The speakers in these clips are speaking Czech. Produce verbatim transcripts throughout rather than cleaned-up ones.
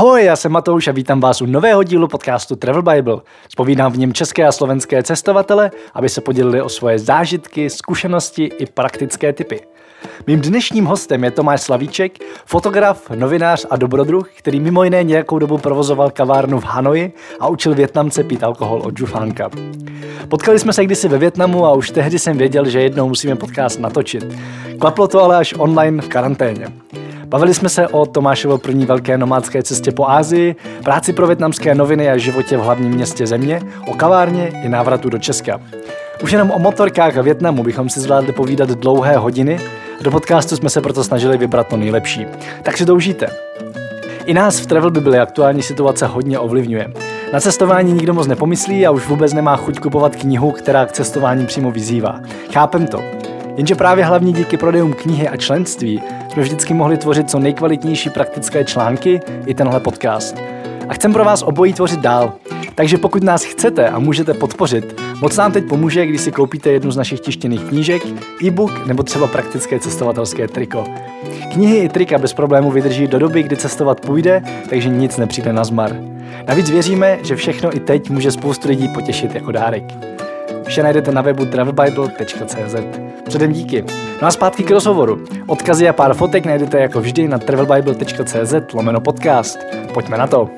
Ahoj, já jsem Matouš a vítám vás u nového dílu podcastu Travel Bible. Zpovídám v něm české a slovenské cestovatele, aby se podělili o svoje zážitky, zkušenosti i praktické tipy. Mým dnešním hostem je Tomáš Slavíček, fotograf, novinář a dobrodruh, který mimo jiné nějakou dobu provozoval kavárnu v Hanoji a učil Vietnamce pít alkohol od žufánka. Potkali jsme se kdysi ve Vietnamu a už tehdy jsem věděl, že jednou musíme podcast natočit. Klaplo to ale až online v karanténě. Bavili jsme se o Tomášovo první velké nomádské cestě po Asii, práci pro vietnamské noviny a životě v hlavním městě země, o kavárně i návratu do Česka. Už jenom o motorkách a Vietnamu bychom si zvládli povídat dlouhé hodiny a do podcastu jsme se proto snažili vybrat to nejlepší. Tak si to užijte. I nás v Travel Bible aktuální situace hodně ovlivňuje. Na cestování nikdo moc nepomyslí a už vůbec nemá chuť kupovat knihu, která k cestování přímo vyzývá. Chápem to. Jenže právě hlavně díky prodejům knihy a členství jsme vždycky mohli tvořit co nejkvalitnější praktické články i tenhle podcast. A chcem pro vás obojí tvořit dál. Takže pokud nás chcete a můžete podpořit, moc nám teď pomůže, když si koupíte jednu z našich tištěných knížek, e-book nebo třeba praktické cestovatelské triko. Knihy i trika bez problému vydrží do doby, kdy cestovat půjde, takže nic nepřijde na zmar. Navíc věříme, že všechno i teď může spoustu lidí potěšit jako dárek. Vše najdete na webu travel bible tečka cé zet. Předem díky. No a zpátky k rozhovoru. Odkazy a pár fotek najdete jako vždy na travel bible tečka cé zet lomeno podcast. Pojďme na to.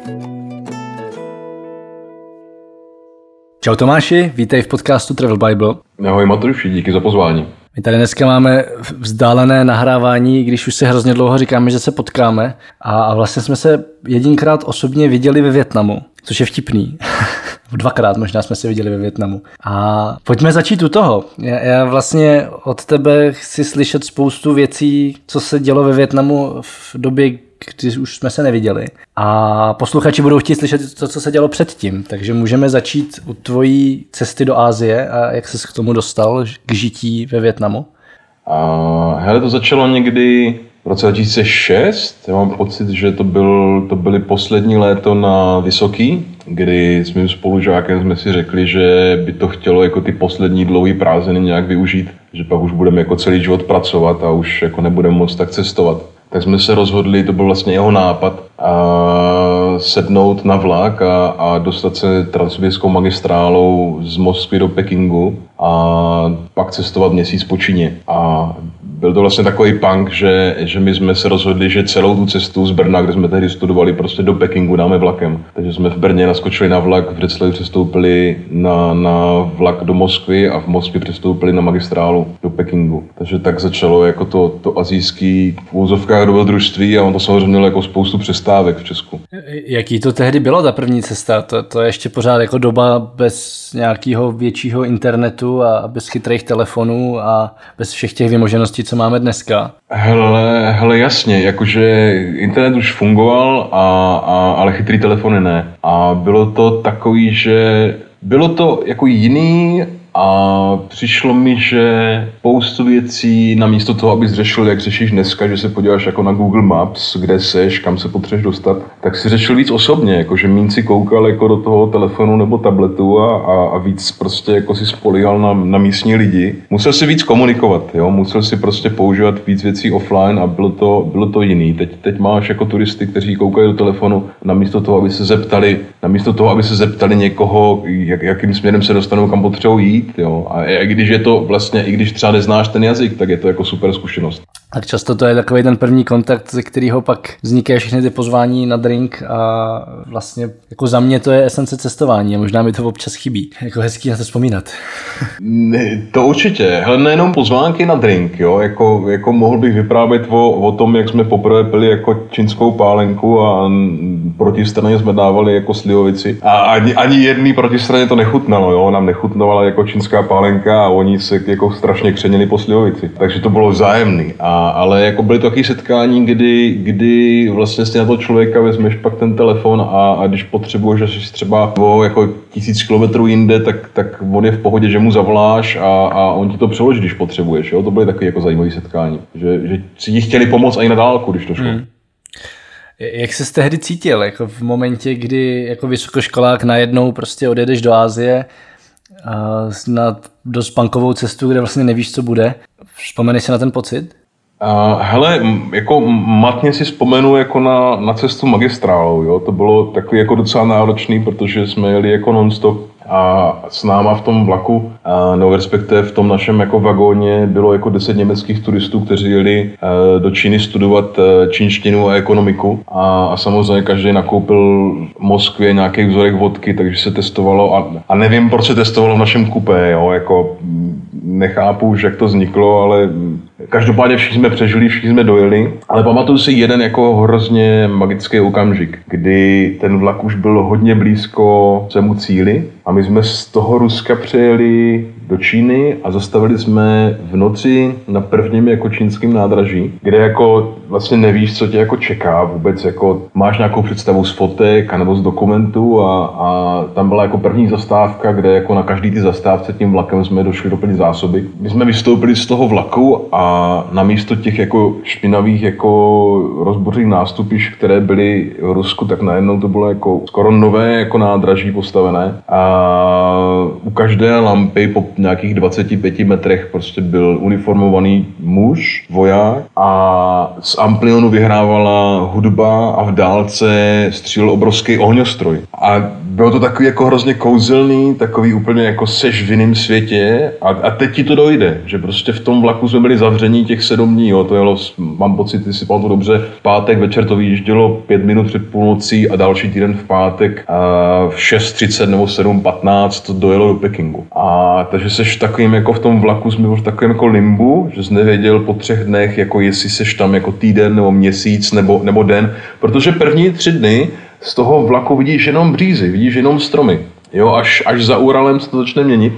Čau Tomáši, vítej v podcastu Travel Bible. Ahoj Matouši, díky za pozvání. My tady dneska máme vzdálené nahrávání, když už si hrozně dlouho říkáme, že se potkáme a, a vlastně jsme se jedinkrát osobně viděli ve Vietnamu, což je vtipný. Dvakrát možná jsme se viděli ve Vietnamu. A pojďme začít u toho. Já, já vlastně od tebe chci slyšet spoustu věcí, co se dělo ve Vietnamu v době, kdy už jsme se neviděli. A posluchači budou chtít slyšet to, co se dělo předtím. Takže můžeme začít u tvojí cesty do Asie a jak ses k tomu dostal, k žití ve Vietnamu? A hele, to začalo někdy v roce dva tisíce šest. Já mám pocit, že to, byl, to byly poslední léto na Vysoký, kdy s mým spolužákem jsme si řekli, že by to chtělo jako ty poslední dlouhé prázdniny nějak využít, že pak už budeme jako celý život pracovat a už jako nebudeme moc tak cestovat. Tak jsme se rozhodli, to byl vlastně jeho nápad, a sednout na vlak a, a dostat se transsibirskou magistrálou z Moskvy do Pekingu a pak cestovat měsíc po Číně. A byl to vlastně takový punk, že, že my jsme se rozhodli, že celou tu cestu z Brna, kde jsme tehdy studovali, prostě do Pekingu dáme vlakem. Takže jsme v Brně naskočili na vlak, v Břeclavi přestoupili na, na vlak do Moskvy a v Moskvě přestoupili na magistrálu do Pekingu. Takže tak začalo jako to, to asijský v úvozovkách dobrodružství a on to samozřejmě měl jako spoustu přestávek v Česku. Jaký to tehdy bylo, ta první cesta? To, to je ještě pořád jako doba bez nějakého většího internetu a bez chytrých telefonů a bez všech těch vymožeností, co máme dneska. Hele, hele jasně, jakože internet už fungoval, a, a, ale chytrý telefony ne. A bylo to takový, že bylo to jako jiný a přišlo mi, že spoustu věcí namísto toho, abys řešil, jak řešíš dneska, že se podíváš jako na Google Maps, kde seš, kam se potřebuješ dostat, tak si řešil víc osobně, jakože míň si koukal jako do toho telefonu nebo tabletu a, a, a víc prostě jako si spolíhal na, na místní lidi. Musel si víc komunikovat, jo? Musel si prostě používat víc věcí offline a bylo to, bylo to jiný. Teď, teď máš jako turisty, kteří koukají do telefonu, namísto toho, aby se zeptali, namísto toho, aby se zeptali někoho, jak, jakým směrem se dostanou, kam potřebují jít. Jo. A i když je to vlastně, i když třeba neznáš ten jazyk, tak je to jako super zkušenost. Tak často to je takový ten první kontakt, ze kterého pak vznikají všechny ty pozvání na drink a vlastně jako za mě to je esence cestování a možná mi to občas chybí. Jako hezký na to vzpomínat. Ne, to určitě. Hele, nejenom pozvánky na drink, jo. Jako, jako mohl bych vyprávět o, o tom, jak jsme poprvé pili jako čínskou pálenku a protistraně jsme dávali jako slivovici. A ani, ani jedný protistraně to nechutnalo, jo. Nám nechutnovala jako čínská pálenka a oni se jako strašně křenili po slivovici. Takže to bylo vzájemný. A ale jako byly to taky setkání, kdy, kdy vlastně si na toho člověka vezmeš pak ten telefon a, a když potřebuješ, že jsi třeba o jako tisíc kilometrů jinde, tak, tak on je v pohodě, že mu zavoláš a, a on ti to přeloží, když potřebuješ. Jo? To byly takové jako zajímavé setkání, že, že si ti chtěli pomoct i na dálku, když to šlo. Hmm. Jak jsi tehdy cítil, jako v momentě, kdy jako vysokoškolák najednou prostě odjedeš do Asie a na dost punkovou cestu, kde vlastně nevíš, co bude? Vzpomeneš si na ten pocit? Uh, hele, jako matně si vzpomenu jako na, na cestu magistrálou, jo? To bylo takový jako docela náročný, protože jsme jeli jako non-stop a s náma v tom vlaku, uh, no respektive v tom našem jako vagóně bylo jako deset německých turistů, kteří jeli uh, do Číny studovat uh, čínštinu a ekonomiku a, a samozřejmě každý nakoupil v Moskvě nějaký vzorek vodky, takže se testovalo a, a nevím, proč se testovalo v našem kupé, jo? Jako nechápu už, jak to vzniklo, ale každopádně všichni jsme přežili, všichni jsme dojeli, ale pamatuju si jeden jako hrozně magický okamžik, kdy ten vlak už byl hodně blízko svému cíli a my jsme z toho Ruska přejeli do Číny a zastavili jsme v noci na prvním jako čínském nádraží, kde jako vlastně nevíš, co tě jako čeká vůbec, jako máš nějakou představu z fotek anebo z dokumentů a, a tam byla jako první zastávka, kde jako na každý ty zastávce tím vlakem jsme došli doplnit zásoby. My jsme vystoupili z toho vlaku a namísto těch jako špinavých jako rozbořených nástupišť, které byly v Rusku, tak najednou to bylo jako skoro nové jako nádraží postavené a u každé lampy po nějakých dvaceti pěti metrech prostě byl uniformovaný muž, voják a z amplionu vyhrávala hudba a v dálce střílel obrovský ohňostroj. A bylo to takový jako hrozně kouzelný, takový úplně jako seš v jiném světě a, a teď ti to dojde, že prostě v tom vlaku jsme byli zavření těch sedm dní, jo, to jelo, mám pocit, jestli pamatuju dobře, v pátek večer to vyjíždělo pět minut před půlnocí a další týden v pátek a v šest třicet nebo sedm patnáct to dojelo do Pekingu. A takže seš takovým jako v tom vlaku jsme byl v takovém jako limbu, že jsi nevěděl po třech dnech, jako jestli seš tam jako týden nebo měsíc nebo, nebo den, protože první tři dny z toho vlaku vidíš jenom břízy, vidíš jenom stromy. Jo, až, až za Uralem se to začne měnit.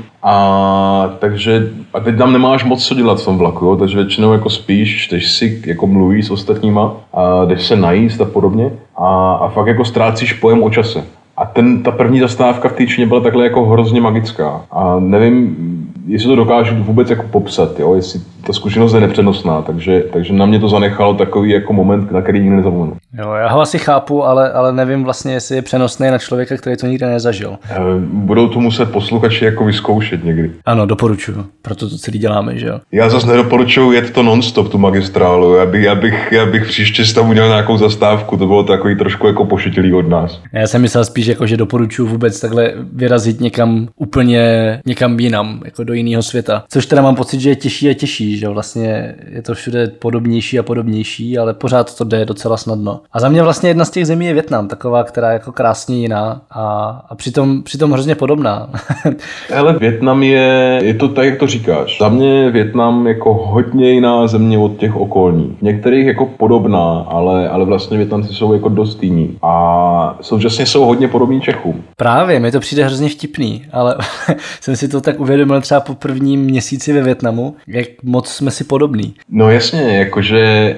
A takže a teď tam nemáš moc co dělat v tom vlaku, jo, takže většinou jako spíš, čteš si, jako mluvíš s ostatníma, a jdeš se najíst a podobně a, a fakt jako ztrácíš pojem o čase. A ten, ta první zastávka v té Číně byla takhle jako hrozně magická. A nevím, jestli to dokážu vůbec jako popsat, jo? Jestli ta zkušenost je nepřenosná, takže, takže na mě to zanechalo takový jako moment, na který nikdy nezapomenu. Jo, já ho asi chápu, ale, ale nevím vlastně, jestli je přenosný na člověka, který to nikdy nezažil. Budou to muset posluchači jako vyzkoušet někdy. Ano, doporučuju, proto to celý děláme, že jo. Já zase nedoporučuju jet to non-stop, tu magistrálu, já bych, já bych, já bych příště tam udělal nějakou zastávku, to bylo takový trošku jako pošetilý od nás. Já jsem myslel spíš jako, že doporučuju vůbec takhle vyrazit někam úplně někam jinam, jako do jiného světa. Což teda mám pocit, že je těžší a těžší, že vlastně je to všude podobnější a podobnější, ale pořád to jde docela snadno. A za mě vlastně jedna z těch zemí je Vietnam, taková, která je jako krásně jiná a, a přitom, přitom hrozně podobná. Hele, Vietnam je, je to tak, jak to říkáš. Za mě je Vietnam jako hodně jiná země od těch okolních. Některých jako podobná, ale, ale vlastně Vietnamci jsou jako dost jiní. A současně jsou hodně podobní Čechům. Právě, mi to přijde hrozně vtipný, ale jsem si to tak uvědomil třeba po prvním měsíci ve Vietnamu, jak moc jsme si podobní. No jasně, jakože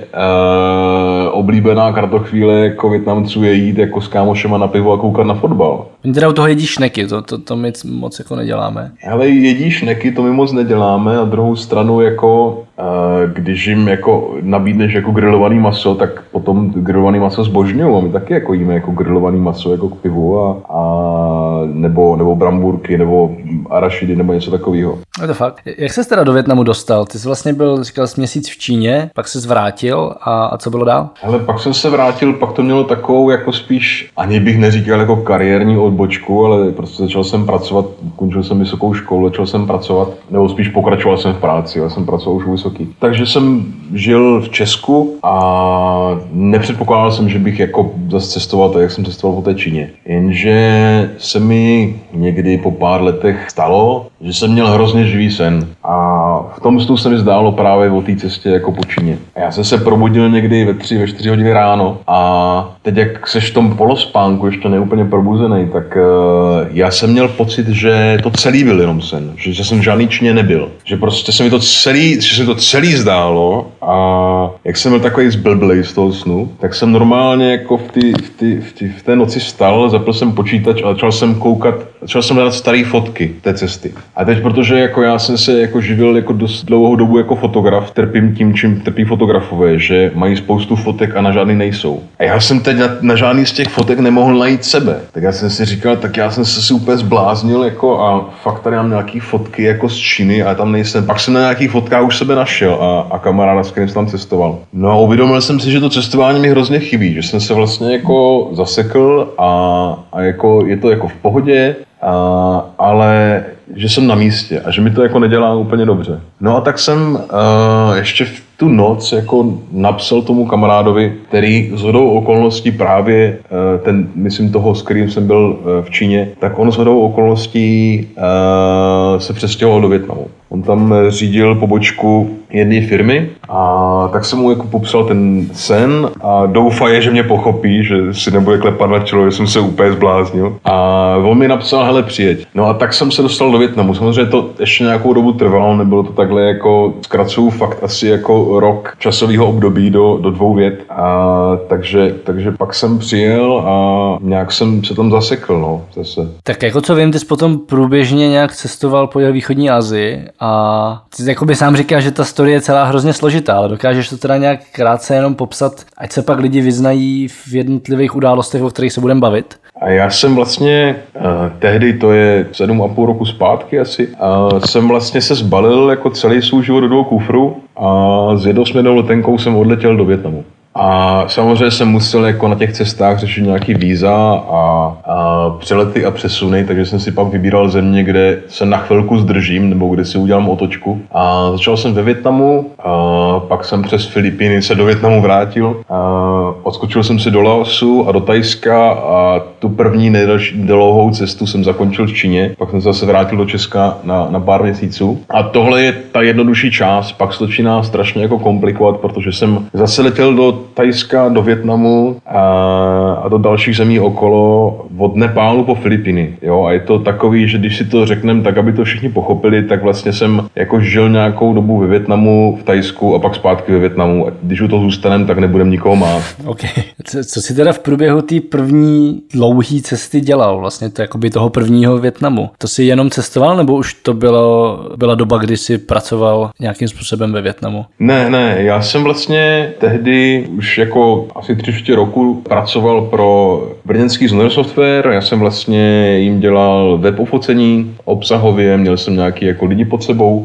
uh, oblíbená kartochvíle jako Vietnamců je jít jako s kámošema na pivo a koukat na fotbal. Oni teda u toho jedí šneky, to, to, to my moc jako neděláme. Ale jedí šneky, to my moc neděláme, na druhou stranu jako uh, když jim jako nabídneš jako grilovaný maso, tak potom grilovaný maso zbožňují a my taky jako jíme jako grilovaný maso jako k pivu a, a nebo, nebo bramburky, nebo arašidy, nebo něco takového. Je to fakt. Jak ses teda do Vietnamu dostal? Ty jsi vlastně byl, říkal jsi, měsíc v Číně, pak ses vrátil a, a co bylo dál? Ale pak jsem se vrátil, pak to mělo takovou jako spíš, ani bych neříkal jako kariérní odbočku, ale prostě začal jsem pracovat, končil jsem vysokou školu, začal jsem pracovat, nebo spíš pokračoval jsem v práci, já jsem pracoval už u vysoký. Takže jsem žil v Česku a nepředpokládal jsem, že bych jako zase cestoval tak, jak jsem cestoval po té Číně. Jenže se mi někdy po pár letech stalo, že jsem měl hrozně živý sen a v tom snu se mi zdálo právě o té cestě jako po Číně. A já jsem se probudil někdy ve tři, ve čtyři hodiny ráno a teď jak seš v tom polospánku, ještě neúplně probuzený, tak uh, já jsem měl pocit, že to celý byl jenom sen, že, že jsem žádný Číně nebyl, že prostě se mi to celý, že se mi to celý zdálo a jak jsem byl takový zblblej z toho snu, tak jsem normálně jako v, ty, v, ty, v, ty, v té noci vstal, zapl jsem počítač a začal jsem koukat začal jsem hledat staré fotky té cesty. A teď, protože jako já jsem se jako živil jako dost dlouhou dobu jako fotograf, trpím tím, čím trpí fotografové, že mají spoustu fotek a na žádný nejsou. A já jsem teď na, na žádný z těch fotek nemohl najít sebe. Tak já jsem si říkal, tak já jsem se si úplně zbláznil jako a fakt tady mám nějaký fotky jako z Číny a tam nejsem. Pak jsem na nějakých fotkách už sebe našel a, a kamaráda, s kterým jsem tam cestoval. No a uvědomil jsem si, že to cestování mi hrozně chybí, že jsem se vlastně jako zasekl a, a jako je to jako v pohodě, a, ale že jsem na místě a že mi to jako nedělá úplně dobře. No a tak jsem uh, ještě v tu noc jako napsal tomu kamarádovi, který shodou okolností právě uh, ten, myslím toho, s kterým jsem byl uh, v Číně, tak on shodou okolností uh, se přestěhoval do Vietnamu. On tam řídil pobočku jedné firmy a tak jsem mu jako popsal ten sen a doufaje, že mě pochopí, že si nebude klepat na čelo, že jsem se úplně zbláznil. A on mi napsal, hele, přijeď. No a tak jsem se dostal do Vietnamu. Samozřejmě to ještě nějakou dobu trvalo, nebylo to takhle jako, zkracuju fakt asi jako rok časového období do, do dvou vět. A takže, takže pak jsem přijel a nějak jsem se tam zasekl, no, zase. Tak jako co vím, ty jsi potom průběžně nějak cestoval po východní Asii a ty jakoby sám říkáš, že ta story je celá hrozně složitá, ale dokážeš to teda nějak krátce jenom popsat, ať se pak lidi vyznají v jednotlivých událostech, o kterých se budeme bavit? A já jsem vlastně, uh, tehdy to je sedm a půl roku zpátky asi, uh, jsem vlastně se zbalil jako celý svůj život do dvou kufrů a s jednosměrnou letenkou jsem odletěl do Vietnamu. A samozřejmě jsem musel jako na těch cestách řešit nějaký víza a, a přelety a přesuny, takže jsem si pak vybíral země, kde se na chvilku zdržím nebo kde si udělám otočku. A začal jsem ve Vietnamu, a pak jsem přes Filipíny se do Vietnamu vrátil. A odskočil jsem si do Laosu a do Thajska a tu první nejdelší dlouhou cestu jsem zakončil v Číně. Pak jsem se zase vrátil do Česka na, na pár měsíců. A tohle je ta jednodušší část, pak se to začíná strašně jako komplikovat, protože jsem zase letěl do Thajska, do Vietnamu a, a do dalších zemí okolo, od Nepálu po Filipíny. Jo? A je to takový, že když si to řekneme tak, aby to všichni pochopili, tak vlastně jsem jako žil nějakou dobu ve Vietnamu, v Thajsku a pak zpátky ve Vietnamu. A když u toho zůstaneme, tak nebudem nikoho mát. OK. Co, co jsi teda v průběhu té první dlouhé cesty dělal, vlastně to jakoby toho prvního Vietnamu? To jsi jenom cestoval, nebo už to bylo, byla doba, kdy jsi pracoval nějakým způsobem ve Vietnamu? Ne, ne, já jsem vlastně tehdy už jako asi tři čtvrtě roku pracoval pro brněnský Znojmo Software. Já jsem vlastně jim dělal web ofocení obsahově, měl jsem nějaký jako lidi pod sebou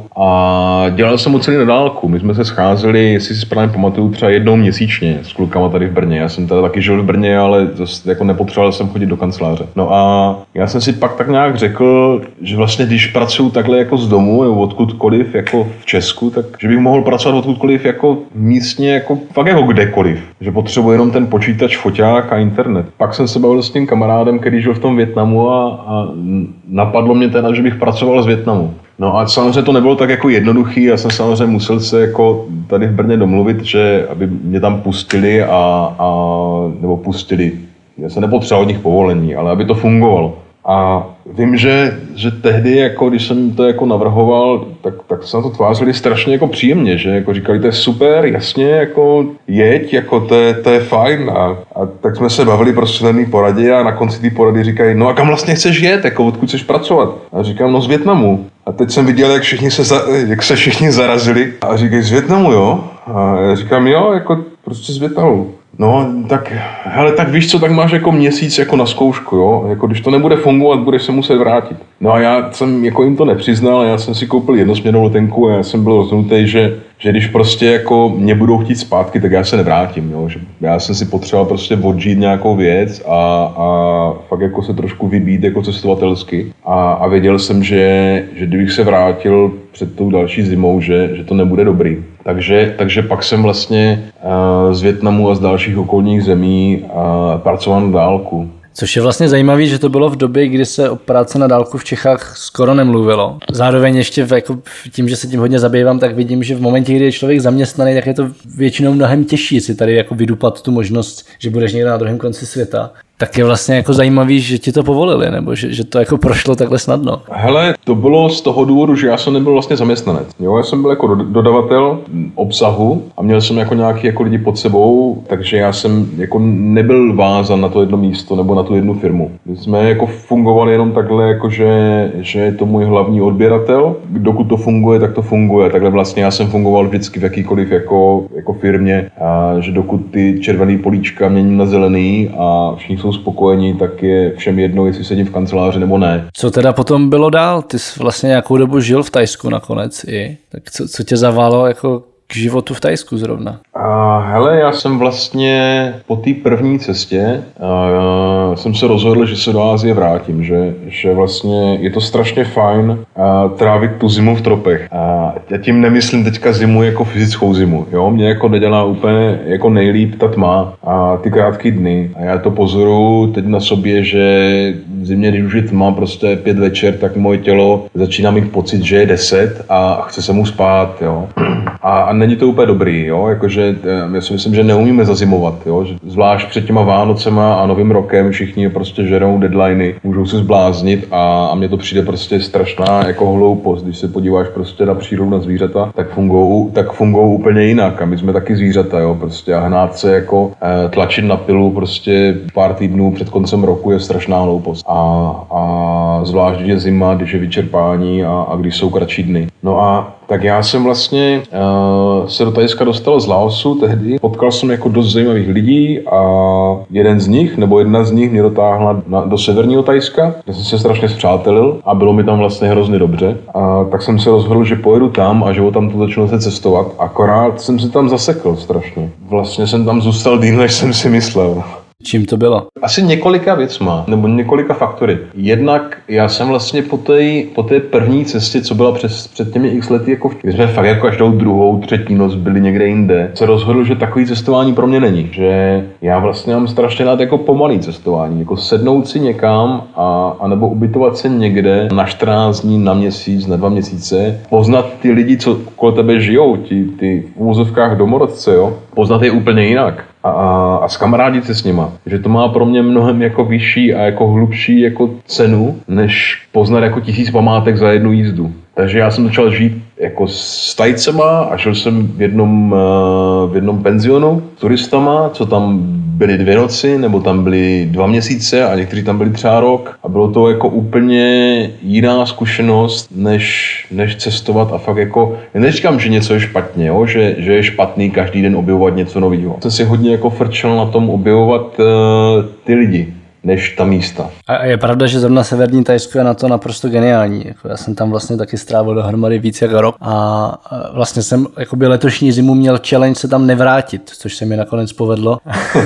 a dělal jsem ho celý na dálku. My jsme se scházeli, jestli si správně pamatuju, třeba jednou měsíčně s klukama tady v Brně. Já jsem teda taky žil v Brně, ale zase jako nepotřeboval jsem chodit do kanceláře. No a já jsem si pak tak nějak řekl, že vlastně když pracuju takhle jako z domu nebo odkudkoliv jako v Česku, tak že bych mohl pracovat odkudkoliv jako místně, jako fakt jako kdekoliv. Že potřebuji jenom ten počítač, foťák a internet. Pak jsem se bavil s tím kamarádem, který žil v tom Vietnamu a, a napadlo mě teda, že bych pracoval z Vietnamu. No a samozřejmě to nebylo tak jako jednoduchý, já jsem samozřejmě musel se jako tady v Brně domluvit, že aby mě tam pustili a, a nebo pustili. Já jsem nepotřeboval od nich povolení, ale aby to fungovalo. A vím, že, že tehdy, jako, když jsem to jako navrhoval, tak, tak se na to tvářili strašně jako příjemně, že jako říkali, to je super, jasně, jako jeď, jako to je, to je fajn. A, a tak jsme se bavili prostě na té poradě a na konci té porady říkají, no a kam vlastně chceš jet, jako odkud chceš pracovat? A říkám, no z Vietnamu. A teď jsem viděl, jak, všichni se, za, jak se všichni zarazili a říkají, z Vietnamu, jo? A já říkám, jo, jako prostě z Vietnamu. No, tak, hele, tak víš co, tak máš jako měsíc jako na zkoušku, jo, jako když to nebude fungovat, budeš se muset vrátit. No a já jsem jako jim to nepřiznal, já jsem si koupil jednosměrnou letenku a já jsem byl rozhodnutý, že, že když prostě jako mě budou chtít zpátky, tak já se nevrátím, jo, že já jsem si potřeboval prostě odžít nějakou věc a, a fakt jako se trošku vybít jako cestovatelsky a, a věděl jsem, že, že kdybych se vrátil před tou další zimou, že, že to nebude dobrý. Takže, takže pak jsem vlastně uh, z Vietnamu a z dalších okolních zemí uh, pracoval na dálku. Což je vlastně zajímavé, že to bylo v době, kdy se o práci na dálku v Čechách skoro nemluvilo. Zároveň ještě v, jako tím, že se tím hodně zabývám, tak vidím, že v momentě, kdy je člověk zaměstnaný, tak je to většinou mnohem těžší si tady jako vydupat tu možnost, že budeš někde na druhém konci světa. tak je vlastně jako zajímavý, že ti to povolili, nebo že, že to jako prošlo takhle snadno. Hele, to bylo z toho důvodu, že já jsem nebyl vlastně zaměstnanec. Jo, já jsem byl jako dodavatel obsahu a měl jsem jako nějaký jako lidi pod sebou, takže já jsem jako nebyl vázan na to jedno místo nebo na tu jednu firmu. My jsme jako fungovali jenom takhle, jako že, že je to můj hlavní odběratel. Dokud to funguje, tak to funguje. Takhle vlastně já jsem fungoval vždycky v jakýkoliv jako, jako firmě, a že dokud ty červený políčka měním na zelený a všichni jsou spokojení, tak je všem jedno, jestli sedím v kanceláři nebo ne. Co teda potom bylo dál? Ty jsi vlastně nějakou dobu žil v Thajsku nakonec i. Tak co, co tě zaválo jako k životu v Thajsku zrovna? A hele, já jsem vlastně po té první cestě a, jsem se rozhodl, že se do Asie vrátím, že, že vlastně je to strašně fajn a, trávit tu zimu v tropech. A já tím nemyslím teďka zimu jako fyzickou zimu, jo? Mě jako nedělá úplně jako nejlíp ta tma a ty krátké dny. A já to pozoruju teď na sobě, že v zimě, když už je tma, prostě pět večer, tak moje tělo začíná mít pocit, že je deset a chce se mu spát, jo? A, a není to úplně dobrý, jo? Jakože já si myslím, že neumíme zazimovat, jo? Že zvlášť před těma Vánocema a Novým rokem všichni prostě žerou deadliny, můžou se zbláznit a, a mně to přijde prostě strašná jako hloupost, když se podíváš prostě na přírodu, na zvířata, tak fungují tak fungují úplně jinak a my jsme taky zvířata, jo? Prostě a hnát se jako eh, tlačit na pilu prostě pár týdnů před koncem roku je strašná hloupost a, a zvlášť, když je zima, když je vyčerpání a, a když jsou kratší dny. No a tak já jsem vlastně uh, se do Thajska dostal z Laosu tehdy. Potkal jsem jako dost zajímavých lidí a jeden z nich, nebo jedna z nich mě dotáhla na, do severního Thajska, kde jsem se strašně spřátelil a bylo mi tam vlastně hrozně dobře. A tak jsem se rozhodl, že pojedu tam a že tam to začnu se cestovat. Akorát jsem se tam zasekl strašně. Vlastně jsem tam zůstal díl, než jsem si myslel. Čím to bylo? Asi několika věcma, nebo několika faktory. Jednak já jsem vlastně po té, po té první cestě, co byla přes, před těmi x lety, jako v, jsme fakt jako každou druhou, třetí noc byli někde jinde, se rozhodl, že takový cestování pro mě není. Že já vlastně mám strašně rád jako pomalý cestování, jako sednout si někam a, a nebo ubytovat se někde na čtrnáct dní, na měsíc, na dva měsíce, poznat ty lidi, co kolem tebe žijou, ty, ty v úvozovkách domorodce, jo, poznat je úplně jinak. A, a, a zkamarádit se s nima. Že to má pro mě mnohem jako vyšší a jako hlubší jako cenu, než poznat jako tisíc památek za jednu jízdu. Takže já jsem začal žít jako s Tajcema a žil jsem v jednom, v jednom penzionu s turistama, co tam byly dvě noci, nebo tam byly dva měsíce a někteří tam byli třeba rok. A bylo to jako úplně jiná zkušenost, než, než cestovat a fakt jako, já neříkám, že něco je špatně, jo? Že, že je špatný každý den objevovat něco nového. Jsem si hodně jako frčel na tom objevovat uh, ty lidi, než ta místa. A je pravda, že zrovna severní Thajsko je na to naprosto geniální. Jako já jsem tam vlastně taky strávil dohromady víc jak rok a vlastně jsem jakoby letošní zimu měl challenge se tam nevrátit, což se mi nakonec povedlo.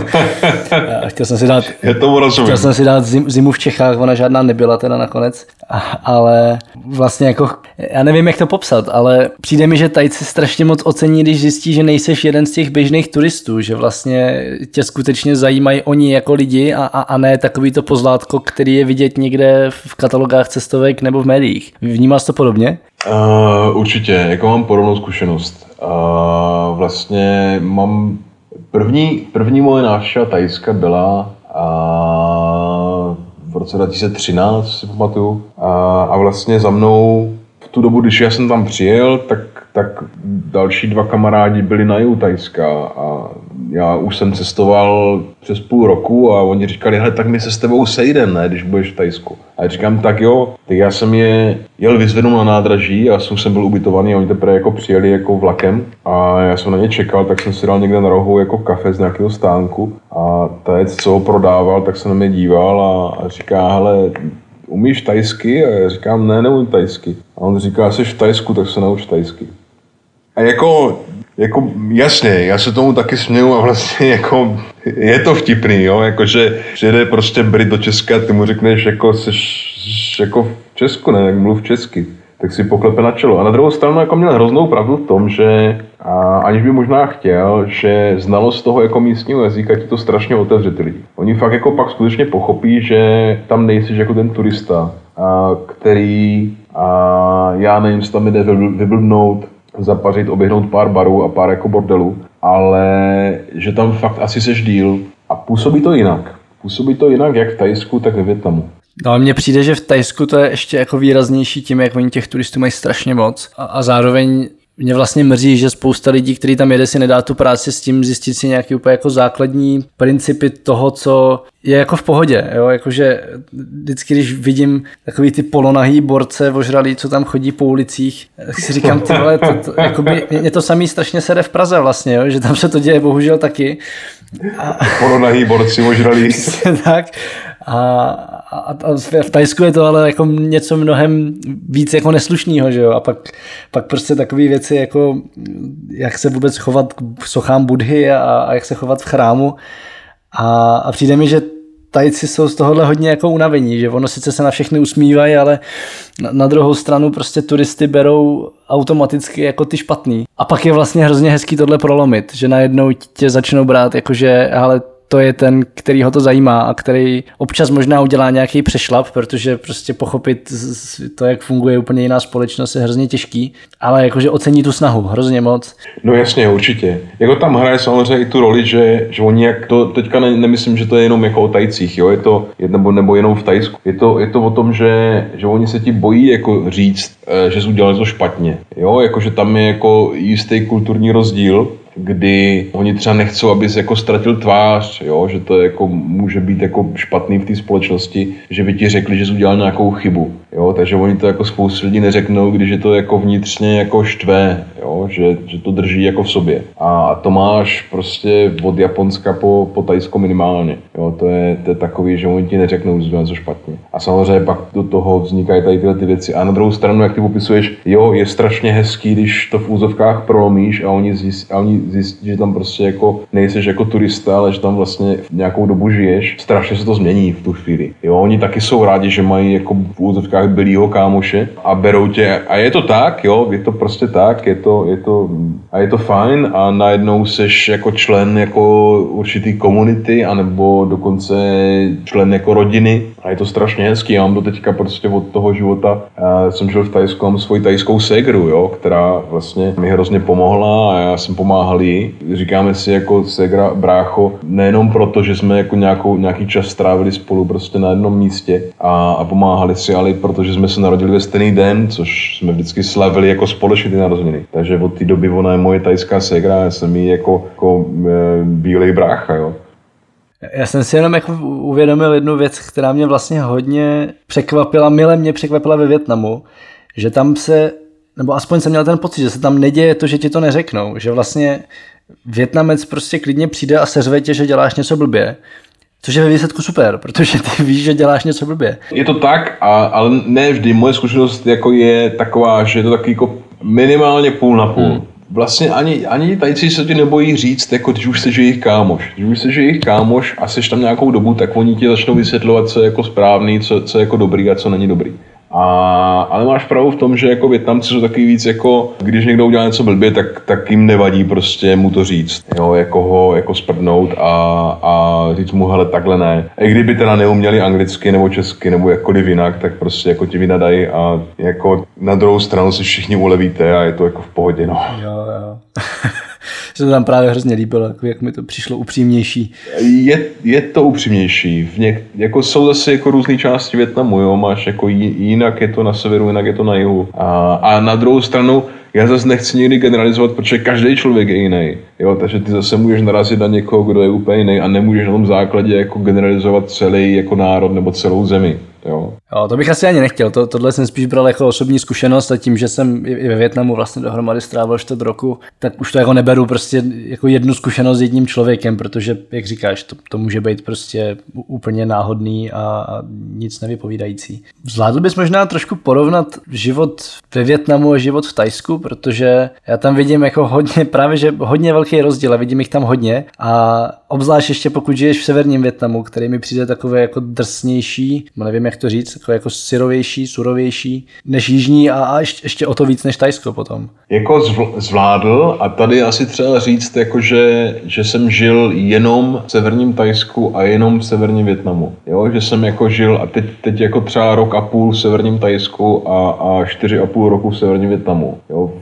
chtěl jsem si dát, je to chtěl jsem si dát zim, zimu v Čechách, ona žádná nebyla teda nakonec, ale vlastně jako, já nevím, jak to popsat, ale přijde mi, že Tajci strašně moc ocení, když zjistí, že nejseš jeden z těch běžných turistů, že vlastně tě skutečně zajímají oni jako lidi a, a, a ne takový to pozlátko, který je vidět někde v katalogách cestovek nebo v médiích. Vnímáš to podobně? Uh, určitě, jako mám podobnou zkušenost. Uh, vlastně mám první, první moje návštěva Thajska byla uh, v roce dva tisíce třináct, si pamatuju. Uh, a vlastně za mnou v tu dobu, když já jsem tam přijel, tak, tak další dva kamarádi byli na jihu Thajska a já už jsem cestoval přes půl roku a oni říkali, hele, tak my se s tebou sejdeme, ne, když budeš v Thajsku. A já říkám, tak jo, tak já jsem je jel vyzvednout na nádraží a jsem, jsem byl ubytovaný a oni teprve jako přijeli jako vlakem a já jsem na ně čekal, tak jsem si dal někde na rohu jako kafe z nějakého stánku a tajec, co ho prodával, tak se na mě díval a, a říká, hele, umíš tajsky? A já říkám, ne, neumím tajsky. A on říká, jsi v Thajsku, tak se nauč tajsky. A jako, jako jasně, já se tomu taky směju a vlastně jako je to vtipný, jo, jakože přijede prostě Brit do Česka a ty mu řekneš, jako jsi jako v Česku, ne, jak mluv česky, tak si poklepe na čelo. A na druhou stranu jako měl hroznou pravdu v tom, že a aniž by možná chtěl, že znalost toho jako místního jazyka ti to strašně otevře ty lidi. Oni fakt jako pak skutečně pochopí, že tam nejsi jako ten turista, a který a já nevím, jestli tam jde vyblbnout, zapařit, oběhnout pár barů a pár jako bordelů, ale že tam fakt asi seš díl a působí to jinak. působí to jinak jak v Thajsku, tak ve Vietnamu. No, mně přijde, že v Thajsku to je ještě jako výraznější tím, jak oni těch turistů mají strašně moc a, a zároveň mě vlastně mrzí, že spousta lidí, kteří tam jede, si nedá tu práci s tím zjistit si nějaký úplně jako základní principy toho, co je jako v pohodě, jo, jakože vždycky, když vidím takový ty polonahý borce ožralý, co tam chodí po ulicích, tak si říkám, ty vole, to, to, jakoby, mě to samý strašně sede v Praze vlastně, jo, že tam se to děje bohužel taky. A... polonahý borci ožralí. Tak. A, a, a v Thajsku je to ale jako něco mnohem víc jako neslušnýho, že jo, a pak, pak prostě takové věci jako jak se vůbec chovat k sochám Budhy a, a jak se chovat v chrámu a, a přijde mi, že Tajci jsou z tohohle hodně jako unavení, že ono sice se na všechny usmívají, ale na, na druhou stranu prostě turisty berou automaticky jako ty špatný. A pak je vlastně hrozně hezký tohle prolomit, že najednou tě začnou brát jakože, ale to je ten, který ho to zajímá a který občas možná udělá nějaký přešlap, protože prostě pochopit to, jak funguje úplně jiná společnost, je hrozně těžký, ale jakože ocení tu snahu hrozně moc. No jasně, určitě. Jako tam hraje samozřejmě i tu roli, že, že oni jak to, teďka ne, nemyslím, že to je jenom jako o Tajcích, jo, je to, nebo, nebo jenom v Tajsku. Je to, je to o tom, že, že oni se ti bojí jako říct, že jsi udělali to špatně, jo, jakože tam je jako jistý kulturní rozdíl, kdy oni třeba nechcou, aby se jako ztratil tvář, jo? Že to jako může být jako špatný v té společnosti, že by ti řekli, že jsi udělal nějakou chybu, jo? Takže oni to jako spoustu lidí neřeknou, když je to jako vnitřně jako štve, jo? Že, že to drží jako v sobě. A to máš prostě od Japonska po, po Tajsko minimálně, jo? To je, to je takový, že oni ti neřeknou, že jsi něco špatně. A samozřejmě pak do toho vznikají tady tyhle ty věci. A na druhou stranu, jak ty popisuješ, jo, je strašně hezký, když to v úzovkách prolomíš a oni zjistí, a oni zjistit, že tam prostě jako nejseš jako turista, ale že tam vlastně nějakou dobu žiješ, strašně se to změní v tu chvíli. Jo, oni taky jsou rádi, že mají jako v úzovkách bylýho kámoše a berou tě a je to tak, jo, je to prostě tak, je to, je to a je to fajn a najednou seš jako člen jako určitý komunity anebo dokonce člen jako rodiny a je to strašně hezký. Já mám do teďka prostě od toho života, já jsem žil v Thajsku, mám svoji thajskou ségru, jo, která vlastně mi hrozně pomohla a já jsem pomáhal jí. Říkáme si jako ségra, brácho, nejenom proto, že jsme jako nějakou, nějaký čas strávili spolu prostě na jednom místě a, a pomáhali si, ale i proto, že jsme se narodili ve stejný den, což jsme vždycky slavili jako společně ty narozeniny. Takže od té doby ona je moje thajská ségra, já jsem jí jako, jako e, bílej brácha, jo. Já jsem si jenom jako uvědomil jednu věc, která mě vlastně hodně překvapila, mile mě překvapila ve Vietnamu, že tam se, nebo aspoň jsem měl ten pocit, že se tam neděje to, že ti to neřeknou, že vlastně Vietnamec prostě klidně přijde a seřve tě, že děláš něco blbě, což je ve výsledku super, protože ty víš, že děláš něco blbě. Je to tak, a, ale ne vždy. Moje zkušenost jako je taková, že je to taky jako minimálně půl na půl. Hmm. Vlastně ani, ani Tajci se ti nebojí říct, jako když už jsi jejich kámoš. Když už jsi jejich kámoš a jsi tam nějakou dobu, tak oni ti začnou vysvětlovat, co je jako správný, co, co je jako dobrý a co není dobrý. A, ale máš pravdu v tom, že jako Vietnamci jsou takový víc jako, když někdo udělá něco blbě, tak, tak jim nevadí prostě mu to říct, jo, jako ho jako sprdnout a, a říct mu, hele, takhle ne. A i kdyby teda neuměli anglicky nebo česky nebo jakkoliv jinak, tak prostě jako ti vynadají a jako na druhou stranu si všichni ulevíte a je to jako v pohodě, no. Jo, jo. Se to tam právě hrozně líbilo, jako jak mi to přišlo upřímnější. Je, je to upřímnější. V něk, jako jsou zase jako různé části Vietnamu, jo, máš jako jinak je to na severu, jinak je to na jihu. A, a na druhou stranu já zase nechci nikdy generalizovat, protože každý člověk je jiný. Jo, takže ty zase můžeš narazit na někoho, kdo je úplně jiný a nemůžeš na tom základě jako generalizovat celý jako národ nebo celou zemi. Jo. Jo, to bych asi ani nechtěl, to, tohle jsem spíš bral jako osobní zkušenost a tím, že jsem i ve Vietnamu vlastně dohromady strávil čtvrt roku, tak už to jako neberu prostě jako jednu zkušenost s jedním člověkem, protože, jak říkáš, to, to může být prostě úplně náhodný a, a nic nevypovídající. Zvládl bys možná trošku porovnat život ve Vietnamu a život v Thajsku, protože já tam vidím jako hodně, právě že hodně velký rozdíl a vidím jich tam hodně a obzvlášť ještě pokud žiješ v severním Vietnamu, který mi přijde takové jako drsnější, nevím jak to říct, jako, jako syrovější, surovější než jižní a, a ještě, ještě o to víc než Thajsko potom. Jako zvládl a tady asi třeba říct, jako že, že jsem žil jenom v severním Thajsku a jenom v severním Vietnamu. Jo, že jsem jako žil a teď, teď jako třeba rok a půl v severním Thajsku a, a čtyři a půl roku v severním Vietnamu. Jo,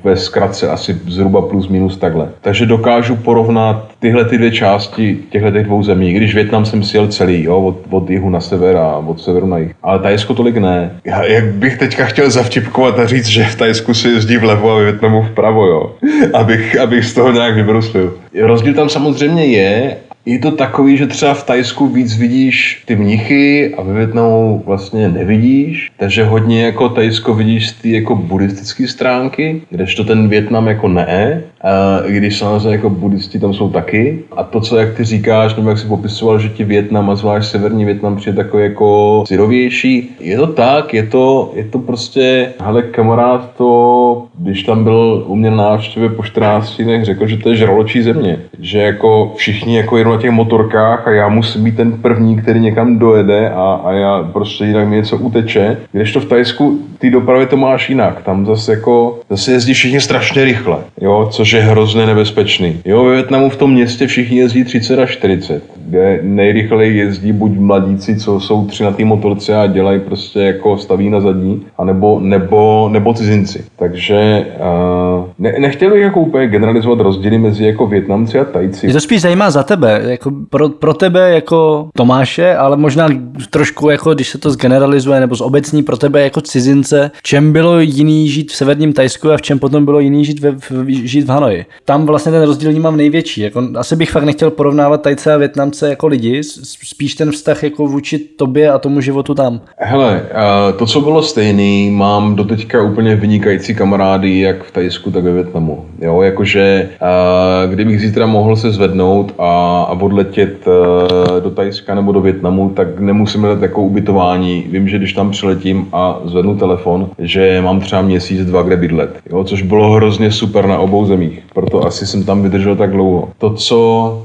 ve zkratce asi zhruba plus minus takhle. Takže dokážu porovnat tyhle ty dvě části těchto těch dvou zemí, když Vietnam jsem sjel celý, jo, od, od jihu na sever a od severu na jih. Ale Thajsko tolik ne. Já, jak bych teďka chtěl zavtipkovat a říct, že v Thajsku se jezdí vlevo a ve Vietnamu vpravo, jo, abych, abych z toho nějak vybruslil. Rozdíl tam samozřejmě je. Je to takový, že třeba v Thajsku víc vidíš ty mnichy a ve Vietnamu vlastně nevidíš, takže hodně jako Thajsko vidíš z té jako buddhistické stránky, kdežto ten Vietnam jako ne, i když samozřejmě jako buddhisti tam jsou taky. A to, co jak ty říkáš, nebo jak jsi popisoval, že ti Vietnam a zvlášť severní Vietnam přijde takový jako syrovější, je to tak, je to, je to prostě, hele kamarád to, když tam byl u mě na návštěvě po čtrnácti dnech, řekl, že to je žraločí země, že jako všichni jako jedou na těch motorkách a já musím být ten první, který někam dojede a, a já prostě jinak mi něco uteče. Když to v Thajsku, ty dopravy to máš jinak, tam zase jako, zase jezdí všichni strašně rychle, jo, což je hrozně nebezpečný. Jo, ve Vietnamu v tom městě všichni jezdí třicet až čtyřicet, kde nejrychleji jezdí buď mladíci, co jsou tři na té motorce a dělají prostě jako staví na zadní, anebo, nebo, nebo cizinci. Takže uh, ne, nechtěl bych jako úplně generalizovat rozdíly mezi jako Vietnamci a Tajci. Mě to spíš zajímá za tebe, jako pro, pro tebe jako Tomáše, ale možná trošku jako, když se to zgeneralizuje nebo zobecní pro tebe jako cizince, v čem bylo jiný žít v severním Thajsku a v čem potom bylo jiný žít, ve, v, žít v Hanoji. Tam vlastně ten rozdíl mám největší. Jako, asi bych fakt nechtěl porovnávat Tajce a Vietnamce jako lidi, spíš ten vztah jako vůči tobě a tomu životu tam. Hele, to, co bylo stejný, mám doteďka úplně vynikající kamarády, jak v Thajsku, tak ve Vietnamu. Jo, jakože kdybych zítra mohl se zvednout a, a odletět do Thajska nebo do Vietnamu, tak nemusím hledat jako ubytování. Vím, že když tam přiletím a zvednu telefon, že mám třeba měsíc, dva, kde bydlet. Jo, což bylo hrozně super na obou zemích. Proto asi jsem tam vydržel tak dlouho. To, co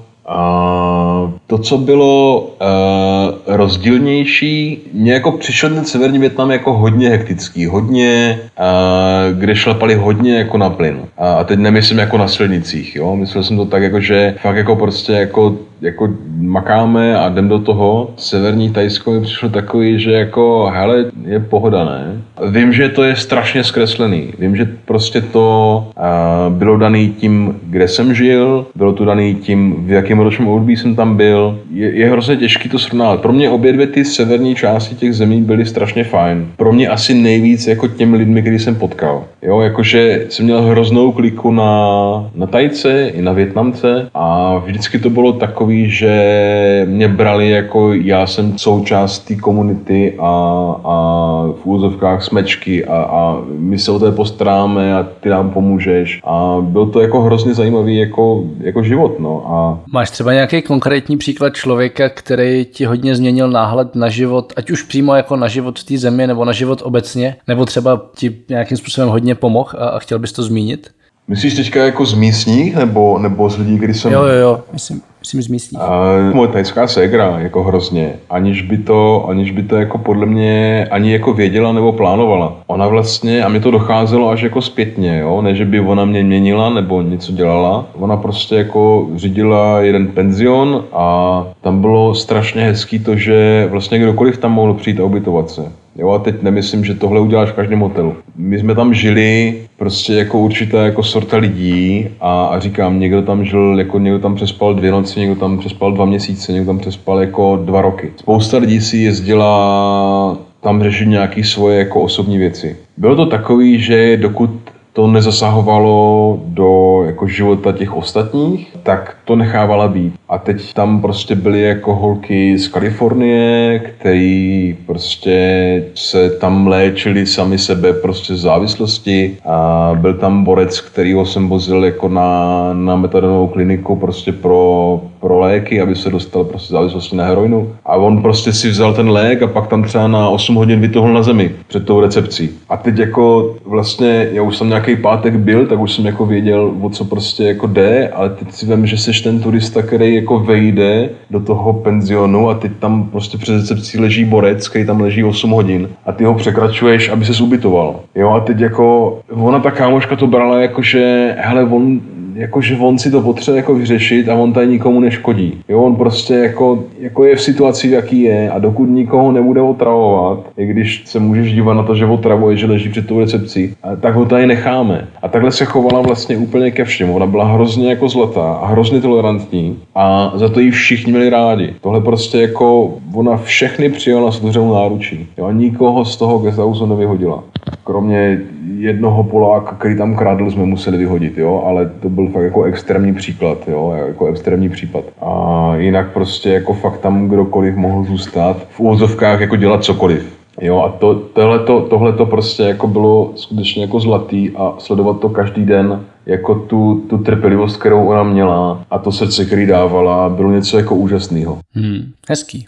A to, co bylo uh, rozdílnější, mně jako přišel ten severní Vietnam jako hodně hektický, hodně, uh, kde šlapali hodně jako na plyn. A teď nemyslím jako na silnicích, jo, myslel jsem to tak jako, že fakt jako prostě jako, jako makáme a jdem do toho. Severní Thajsko mi přišlo takový, že jako hele, je pohoda, ne? Vím, že to je strašně zkreslený, vím, že prostě to uh, bylo daný tím, kde jsem žil, bylo to daný tím, v jakém ročním období jsem tam byl. Je, je hrozně těžký to srovnávat. Pro mě obě dvě ty severní části těch zemí byly strašně fajn. Pro mě asi nejvíc jako těm lidmi, který jsem potkal. Jo, jakože jsem měl hroznou kliku na, na Tajce i na Vietnamce a vždycky to bylo takový, že mě brali jako já jsem součást té komunity a, a v úzovkách smečky a, a my se o to postaráme a ty nám pomůžeš. A byl to jako hrozně zajímavý jako, jako život, no. A máš třeba nějaký konkrétní příklad člověka, který ti hodně změnil náhled na život, ať už přímo jako na život v té zemi, nebo na život obecně, nebo třeba ti nějakým způsobem hodně pomohl a, a chtěl bys to zmínit? Myslíš teďka jako z místních, nebo, nebo z lidí, kdy jsem... Jo, jo, jo, myslím, myslím z místních. Uh, moje tajská ségra, jako hrozně, aniž by to, aniž by to jako podle mě ani jako věděla nebo plánovala. Ona vlastně, a mě to docházelo až jako zpětně, jo, ne, že by ona mě měnila nebo něco dělala. Ona prostě jako řídila jeden penzion a tam bylo strašně hezký to, že vlastně kdokoliv tam mohl přijít a ubytovat se. Jo, a teď nemyslím, že tohle uděláš v každém hotelu. My jsme tam žili prostě jako určitá jako sorta lidí a, a říkám, někdo tam žil, jako někdo tam přespal dvě noci, někdo tam přespal dva měsíce, někdo tam přespal jako dva roky. Spousta lidí si jezdila tam řešit nějaké svoje jako osobní věci. Bylo to takový, že dokud to nezasahovalo do jako života těch ostatních, tak to nechávala být. A teď tam prostě byly jako holky z Kalifornie, který prostě se tam léčili sami sebe prostě z závislosti. A byl tam borec, kterýho jsem vozil jako na, na metadonovou kliniku prostě pro, pro léky, aby se dostal prostě z závislosti na heroinu. A on prostě si vzal ten lék a pak tam třeba na osm hodin vytohl na zemi před tou recepcí. A teď jako vlastně, já už jsem nějaký pátek byl, tak už jsem jako věděl, o co prostě jako jde, ale teď si vem, že jsi ten turista, který jako vejde do toho penzionu a teď tam prostě před recepcí leží borec, který tam leží osm hodin a ty ho překračuješ, aby ses ubytoval. Jo, a teď jako ona ta kámoška to brala jako, že hele, on jako, že on si to potřebuje jako vyřešit a on tady nikomu neškodí. Jo, on prostě jako, jako je v situaci, v jaký je a dokud nikoho nebude otravovat, i když se můžeš dívat na to, že otravuje, že leží před tou recepcí, tak ho tady necháme. A takhle se chovala vlastně úplně ke všemu. Ona byla hrozně jako zlatá a hrozně tolerantní a za to jí všichni měli rádi. Tohle prostě jako ona všechny přijala s otevřenou náručí. Jo, a nikoho z toho guesthousu nevyhodila. Kromě jednoho Poláka, který tam kradl, jsme museli vyhodit, jo, ale to byl fakt jako extrémní příklad, jo, jako extrémní případ. A jinak prostě jako fakt tam kdokoliv mohl zůstat v úvozovkách jako dělat cokoliv. Jo, a to, tohleto, tohleto prostě jako bylo skutečně jako zlatý a sledovat to každý den, jako tu, tu trpělivost, kterou ona měla a to srdce, který dávala, bylo něco jako úžasného. Hmm, hezký.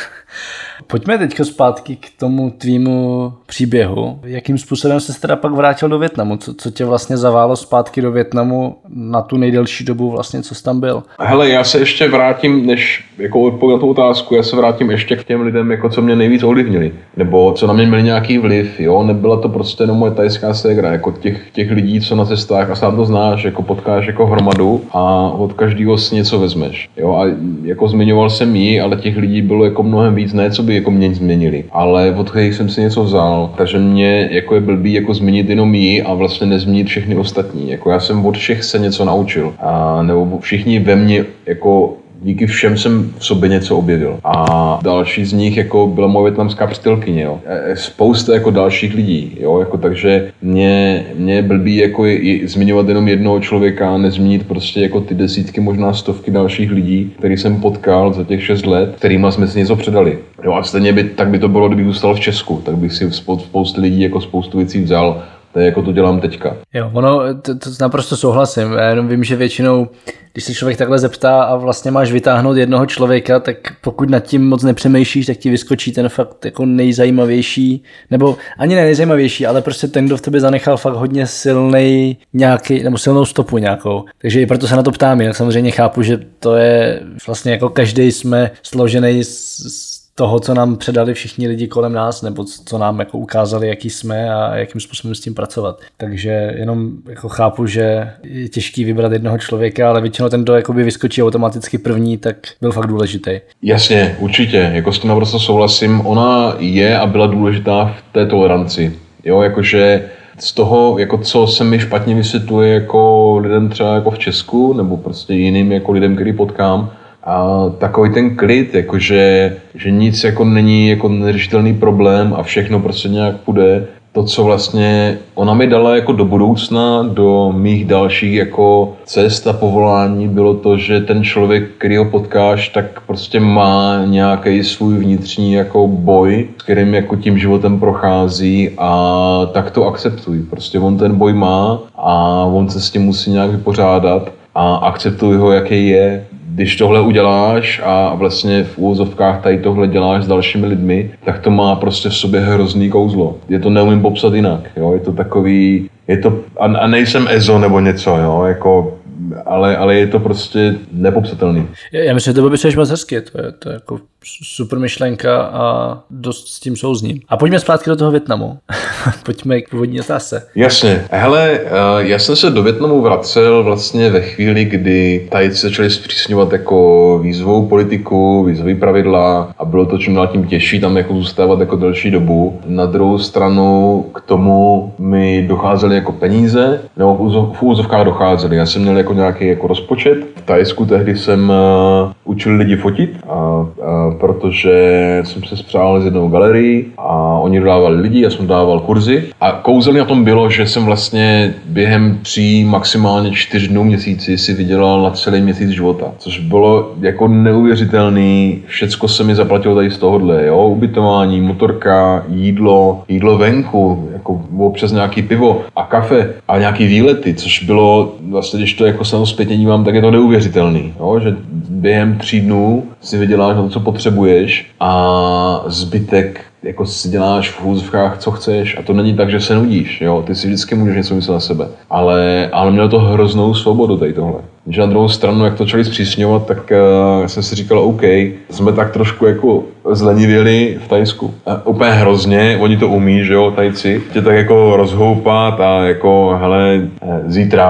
Pojďme teďka zpátky k tomu tvýmu příběhu. Jakým způsobem jsi teda pak vrátil do Vietnamu? Co, co tě vlastně zaválo zpátky do Vietnamu na tu nejdelší dobu vlastně, co jsi tam byl? Hele, já se ještě vrátím, než jako odpovím na tu otázku, já se vrátím ještě k těm lidem, jako co mě nejvíc ovlivnili. Nebo co na mě měli nějaký vliv, jo? Nebyla to prostě jenom moje thajská ségra, jako těch, těch lidí, co na cestách a sám to znáš, jako potkáš jako hromadu a od každého si něco vezmeš. Jo? A jako zmiňoval jsem jí, ale těch lidí bylo jako mnohem víc, ne co by jako mě změnili, ale od kterých jsem si něco vzal, takže mě jako je blbý jako změnit jenom jí a vlastně nezměnit všechny ostatní. Jako já jsem od všech se něco naučil a nebo všichni ve mně jako díky všem jsem v sobě něco objevil. A další z nich jako byla moje vietnamská přítelkyně, jo. Spousta jako dalších lidí, jo, jako takže mě, mě blbý jako je, je zmiňovat jenom jednoho člověka a nezmínit prostě jako ty desítky, možná stovky dalších lidí, který jsem potkal za těch šest let, kterýma jsme si něco předali. Jo, a stejně by, tak by to bylo, kdybych zůstal v Česku, tak bych si spoustu lidí jako spoustu věcí vzal. To je jako to dělám teďka. Jo, ono, to, to naprosto souhlasím. Já jenom vím, že většinou, když se člověk takhle zeptá a vlastně máš vytáhnout jednoho člověka, tak pokud nad tím moc nepřemýšlíš, tak ti vyskočí ten fakt jako nejzajímavější, nebo ani ne nejzajímavější, ale prostě ten, kdo v tobě zanechal fakt hodně silnej nějaký, nebo silnou stopu nějakou. Takže i proto se na to ptám. Já samozřejmě chápu, že to je vlastně jako každý jsme složený z toho, co nám předali všichni lidi kolem nás, nebo co nám jako ukázali, jaký jsme a jakým způsobem s tím pracovat. Takže jenom jako chápu, že je těžký vybrat jednoho člověka, ale většinou ten, kdo jakoby vyskočí automaticky první, tak byl fakt důležitý. Jasně, určitě, jako s tím naprosto souhlasím. Ona je a byla důležitá v té toleranci. Jo, jakože z toho, jako co se mi špatně vysvětluje jako lidem třeba jako v Česku, nebo prostě jiným jako lidem, který potkám, a takový ten klid, jakože, že nic jako není jako neřešitelný problém a všechno prostě nějak půjde. To, co vlastně ona mi dala jako do budoucna, do mých dalších jako cest a povolání, bylo to, že ten člověk, který ho potkáš, tak prostě má nějaký svůj vnitřní jako boj, s kterým jako tím životem prochází a tak to akceptuj. Prostě on ten boj má a on se s tím musí nějak vypořádat a akceptuj ho, jaký je. Když tohle uděláš a vlastně v úvozovkách tady tohle děláš s dalšími lidmi, tak to má prostě v sobě hrozný kouzlo. Je to neumím popsat jinak, jo? Je to takový, je to, a nejsem ezo nebo něco, jo? Jako, ale, ale je to prostě nepopsatelný. Já myslím, že to popisuješ moc hezky, to je, to je jako super myšlenka a dost s tím souzním. A pojďme zpátky do toho Vietnamu. Pojďme k původní otázce. Jasně. Hele, já jsem se do Vietnamu vracel vlastně ve chvíli, kdy Thajci začali zpřísňovat jako vízovou politiku, vízové pravidla a bylo to čím dál tím těžší tam jako zůstávat jako delší dobu. Na druhou stranu k tomu mi docházely jako peníze, nebo v úzovkách docházely. Já jsem měl jako nějaký jako rozpočet. V Thajsku tehdy jsem uh, učil lidi fotit, a, a, protože jsem se spřál s jednou galerií a oni dodávali lidi, já jsem dával kurzy. A kouzelný na tom bylo, že jsem vlastně během tří, maximálně čtyř dnů měsíci si vydělal na celý měsíc života. Což bylo jako neuvěřitelný. Všecko se mi zaplatilo tady z tohohle, jo, ubytování, motorka, jídlo, jídlo venku, jako občas nějaký pivo a kafe a nějaký výlety, což bylo vlastně, když to jako se na to zpětně dívám, tak je to neuvěřitelný, jo, že během tří dnů si vyděláš na to, co potřebuješ a zbytek jako si děláš v úzovkách, co chceš a to není tak, že se nudíš, jo, ty si vždycky můžeš něco myslet na sebe, ale, ale mělo to hroznou svobodu tady tohle. Že na druhou stranu, jak to začali zpřísňovat, tak uh, jsem si říkal, OK, jsme tak trošku jako zlenivěli v Thajsku. Uh, úplně hrozně, oni to umí, že jo, Thajci, tě tak jako rozhoupat a jako, hele, zítra,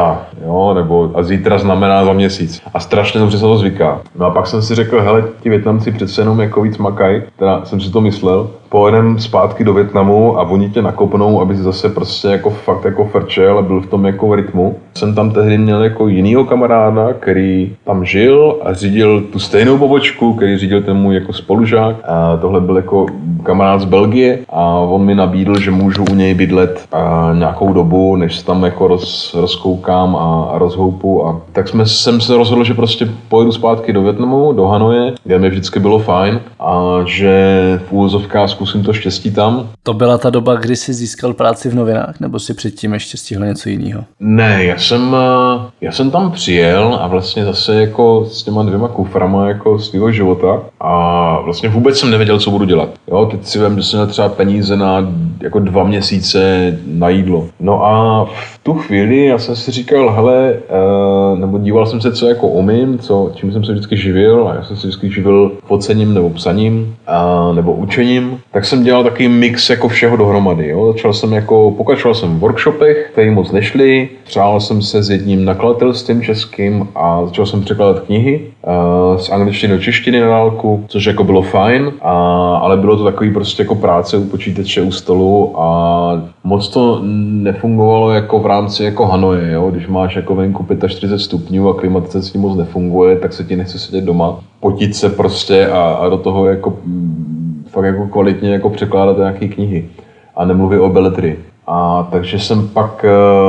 jo, nebo a zítra znamená za měsíc. A strašně dobře se to zvyká. No a pak jsem si řekl, hele, ti Vietnamci přece jenom jako víc makají, teda jsem si to myslel, pojedem zpátky do Vietnamu a oni tě nakopnou, aby si zase prostě jako fakt jako frčel a byl v tom jako rytmu. Jsem tam tehdy měl jako jinýho kamaráda, který tam žil a řídil tu stejnou pobočku, který řídil ten můj jako spolužák. A tohle byl jako kamarád z Belgie a on mi nabídl, že můžu u něj bydlet a nějakou dobu, než se tam jako roz, rozkoukám a, a rozhoupu. A tak jsme, jsem se rozhodl, že prostě pojedu zpátky do Vietnamu, do Hanoje, kde mi vždycky bylo fajn a že v úvozovkách zkusím to štěstí tam. To byla ta doba, kdy jsi získal práci v novinách, nebo si předtím ještě stihl něco jiného? Ne, já jsem, já jsem tam přijel a vlastně zase jako s těma dvěma kuframa jako svého života a vlastně vůbec jsem nevěděl, co budu dělat. Jo, teď si vím, že jsem měl třeba peníze na jako dva měsíce na jídlo. No a v tu chvíli já jsem si říkal, hele, uh, nebo díval jsem se, co jako umím, co, čím jsem se vždycky živil a já jsem se vždycky živil focením nebo psaním uh, nebo učením, tak jsem dělal takový mix jako všeho dohromady. Jo. Začal jsem jako, pokračoval jsem v workshopech, které moc nešly, přál jsem se s jedním nakladatelstvím českým a začal jsem překládat knihy uh, z angličtiny do češtiny na dálku, což jako bylo fajn, a, ale bylo to takový prostě jako práce u počítače, u stolu a moc to nefungovalo jako v rámci jako Hanoje, jo? Když máš jako venku čtyřicet pět stupňů a klimatizace s tím moc nefunguje, tak se ti nechce sedět doma, potit se prostě a, a do toho jako fakt jako kvalitně jako překládat nějaké knihy a nemluvit o beletrii. A takže jsem pak,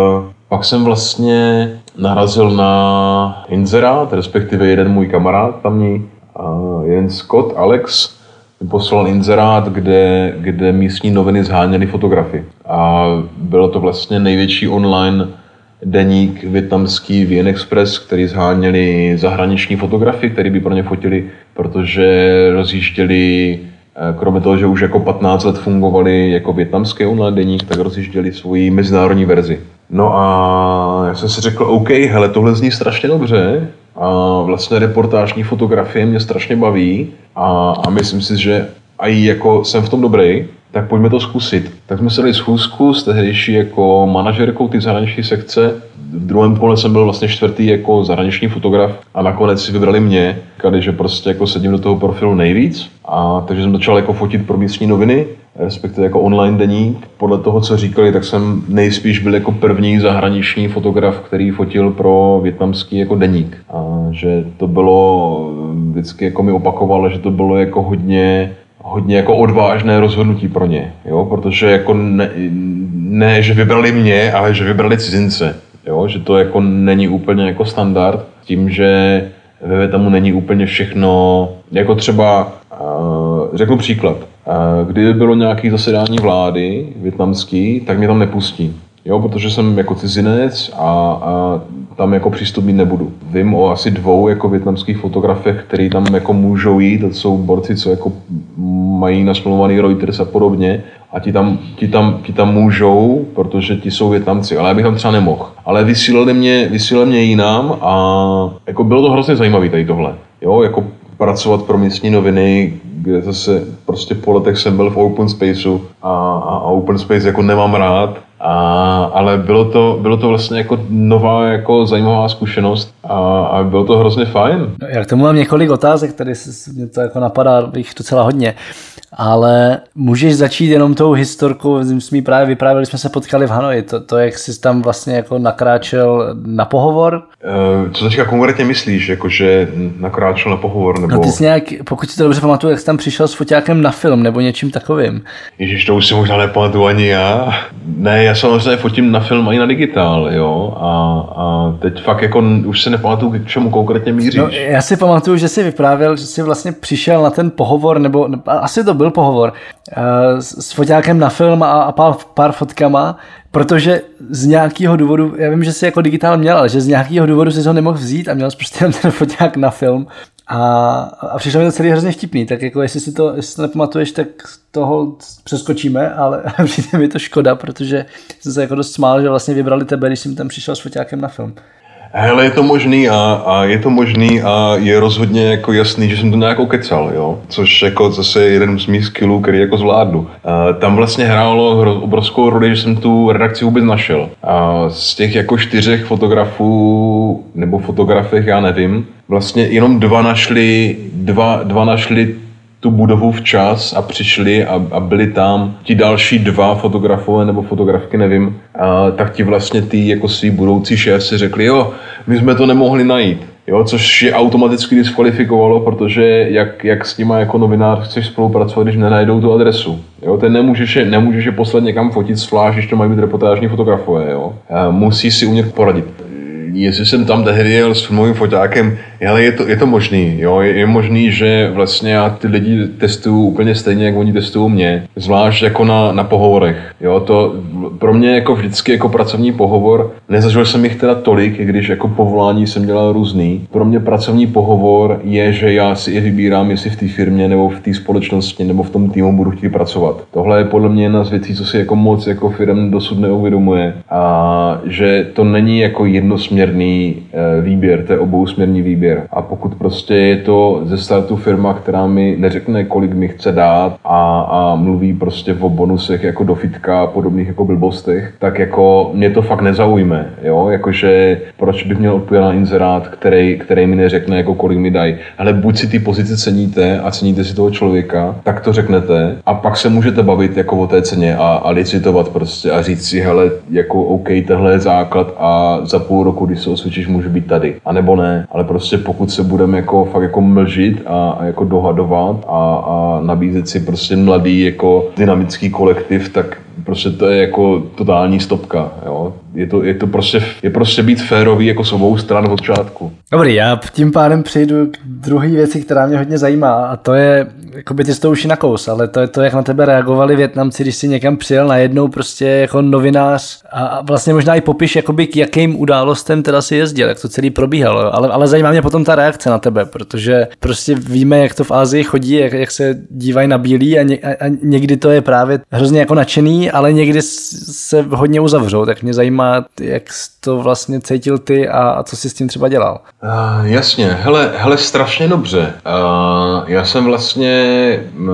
pak jsem vlastně narazil na inzerát, respektive jeden můj kamarád tamní, jeden Scott, Alex, mi poslal inzerát, kde, kde místní noviny zháněly fotografy. A bylo to vlastně největší online deník vietnamský V N Express, který zháněli zahraniční fotografy, který by pro ně fotili, protože rozjížděli, kromě toho, že už jako patnáct let fungovali jako vietnamský online deník, tak rozjížděli svoji mezinárodní verzi. No a já jsem si řekl, OK, hele, tohle zní strašně dobře a vlastně reportážní fotografie mě strašně baví a, a myslím si, že i jako jsem v tom dobrý, tak pojďme to zkusit. Tak jsme se dali schůzku s tehdejší jako manažerkou té zahraniční sekce. V druhém kole jsem byl vlastně čtvrtý jako zahraniční fotograf a nakonec si vybrali mě. Říkali, že prostě jako sedím do toho profilu nejvíc. A takže jsem začal jako fotit pro místní noviny, respektive jako online deník. Podle toho, co říkali, tak jsem nejspíš byl jako první zahraniční fotograf, který fotil pro vietnamský jako deník. A že to bylo, vždycky jako mi opakovalo, že to bylo jako hodně hodně jako odvážné rozhodnutí pro ně, jo, protože jako ne, ne, že vybrali mě, ale že vybrali cizince, jo, že to jako není úplně jako standard, tím, že ve Vietnamu není úplně všechno, jako třeba, uh, řeknu příklad, uh, kdyby bylo nějaké zasedání vlády vietnamský, tak mě tam nepustí. Jo, protože jsem jako cizinec a, a tam jako přístup mít nebudu. Vím o asi dvou jako vietnamských fotografech, který tam jako můžou jít, to jsou borci, co jako mají nasmluvaný Reuters a podobně a ti tam, ti tam, ti tam můžou, protože ti jsou Vietnamci, ale já bych tam třeba nemohl. Ale vysílali mě, vysílali mě jinam a jako bylo to hrozně zajímavé tady tohle. Jo, jako pracovat pro místní noviny, kde zase prostě po letech jsem byl v Open Spaceu a, a Open Space jako nemám rád. A, ale bylo to, bylo to vlastně jako nová, jako zajímavá zkušenost a, a bylo to hrozně fajn. No, já k tomu mám několik otázek, tady mě to jako napadá, jich docela hodně, ale můžeš začít jenom tou historkou, jsme právě vyprávěli, jsme se potkali v Hanoji, to, to jak jsi tam vlastně jako nakráčel na pohovor? E, co teďka konkrétně myslíš, jakože nakráčel na pohovor? Nebo... No ty jsi nějak, pokud si to dobře pamatuju, jak jsi tam přišel s foťákem na film nebo něčím takovým. Ježiš, to už si možná nepamatuju ani já. Ne, já samozřejmě fotím na film ani na digitál, jo, a, a teď fakt jako už se nepamatuju, k čemu konkrétně míříš. No, já si pamatuju, že jsi vyprávěl, že jsi vlastně přišel na ten pohovor, nebo asi to byl pohovor, uh, s foťákem na film a, a pár, pár fotkama, protože z nějakého důvodu, já vím, že jsi jako digitál měl, ale že z nějakého důvodu jsi ho nemohl vzít a měl jsi prostě ten foťák na film a, a přišlo mi to celý hrozně vtipný, tak jako jestli si to, jestli si to nepamatuješ, tak toho přeskočíme, ale přijde mi to škoda, protože jsem se jako dost smál, že vlastně vybrali tebe, když jsem tam přišel s foťákem na film. Hele, je to možný a, a je to možný a je rozhodně jako jasný, že jsem to nějak kecal, jo. Což jako zase je jeden z mých skillů, který jako zvládnu. A tam vlastně hrálo hro, obrovskou roli, že jsem tu redakci vůbec našel. A z těch jako čtyřech fotografů nebo fotografech, já nevím, vlastně jenom dva našli, dva, dva našli tu budovu včas a přišli a, a byli tam ti další dva fotografové nebo fotografky, nevím, a tak ti vlastně ty jako svý budoucí šéfci řekli, jo, my jsme to nemohli najít. Jo, což je automaticky diskvalifikovalo, protože jak, jak s nima jako novinář chceš spolupracovat, když nenajdou tu adresu. Jo, ten nemůžeš je, nemůžeš je poslat někam fotit, zvlášť, když to mají být reportážní fotografové. Jo. Musí si umět poradit. Jestli jsem tam tehdy jel s filmovým foťákem, ale je to, je to možný, jo? Je, je možný, že vlastně já ty lidi testuju úplně stejně, jak oni testují mě, zvlášť jako na, na pohovorech, jo? To pro mě jako vždycky jako pracovní pohovor, nezažil jsem jich teda tolik, i když jako povolání jsem dělal různý. Pro mě pracovní pohovor je, že já si je vybírám, jestli v té firmě nebo v té společnosti nebo v tom týmu budu chtít pracovat. Tohle je podle mě jedna z věcí, co si jako moc jako firm dosud neuvědomuje, a že to není jako jednosměrný výběr, to je obousměrný výběr. A pokud prostě je to ze startu firma, která mi neřekne, kolik mi chce dát a, a mluví prostě o bonusech jako do fitka a podobných jako blbostech, tak jako mě to fakt nezaujme, jo, jakože proč bych měl odpovědět na inzerát, který, který mi neřekne, jako kolik mi dají. Ale buď si ty pozice ceníte a ceníte si toho člověka, tak to řeknete a pak se můžete bavit jako o té ceně a, a licitovat prostě a říct si, hele, jako OK, tohle je základ a za půl roku, když se osvědčíš, může být tady. A nebo ne, ale prostě pokud se budeme jako fakt jako mlžit a, a jako dohadovat a, a nabízet si prostě mladý jako dynamický kolektiv, tak prostě to je jako totální stopka, jo. Je to, je to prostě, je prostě být férový jako s obou stran od začátku. Dobrý, já tím pádem přejdu k druhé věci, která mě hodně zajímá, a to je, jako by ty jsi to už i nakous, ale to je to, jak na tebe reagovali Vietnamci, když si někam přijel najednou prostě jako novinář a vlastně možná i popiš, jakoby k jakým událostem teda si jezdil, jak to celý probíhalo, ale, ale zajímá mě potom ta reakce na tebe, protože prostě víme, jak to v Asii chodí, jak, jak se dívají na bílý a, ně, a někdy to je právě hrozně jako nadšený, ale někdy se hodně uzavřou, tak mě zajímá, jak to vlastně cítil ty a, a co jsi s tím třeba dělal. Uh, jasně, hele, hele, strašně dobře. Uh, já jsem vlastně uh,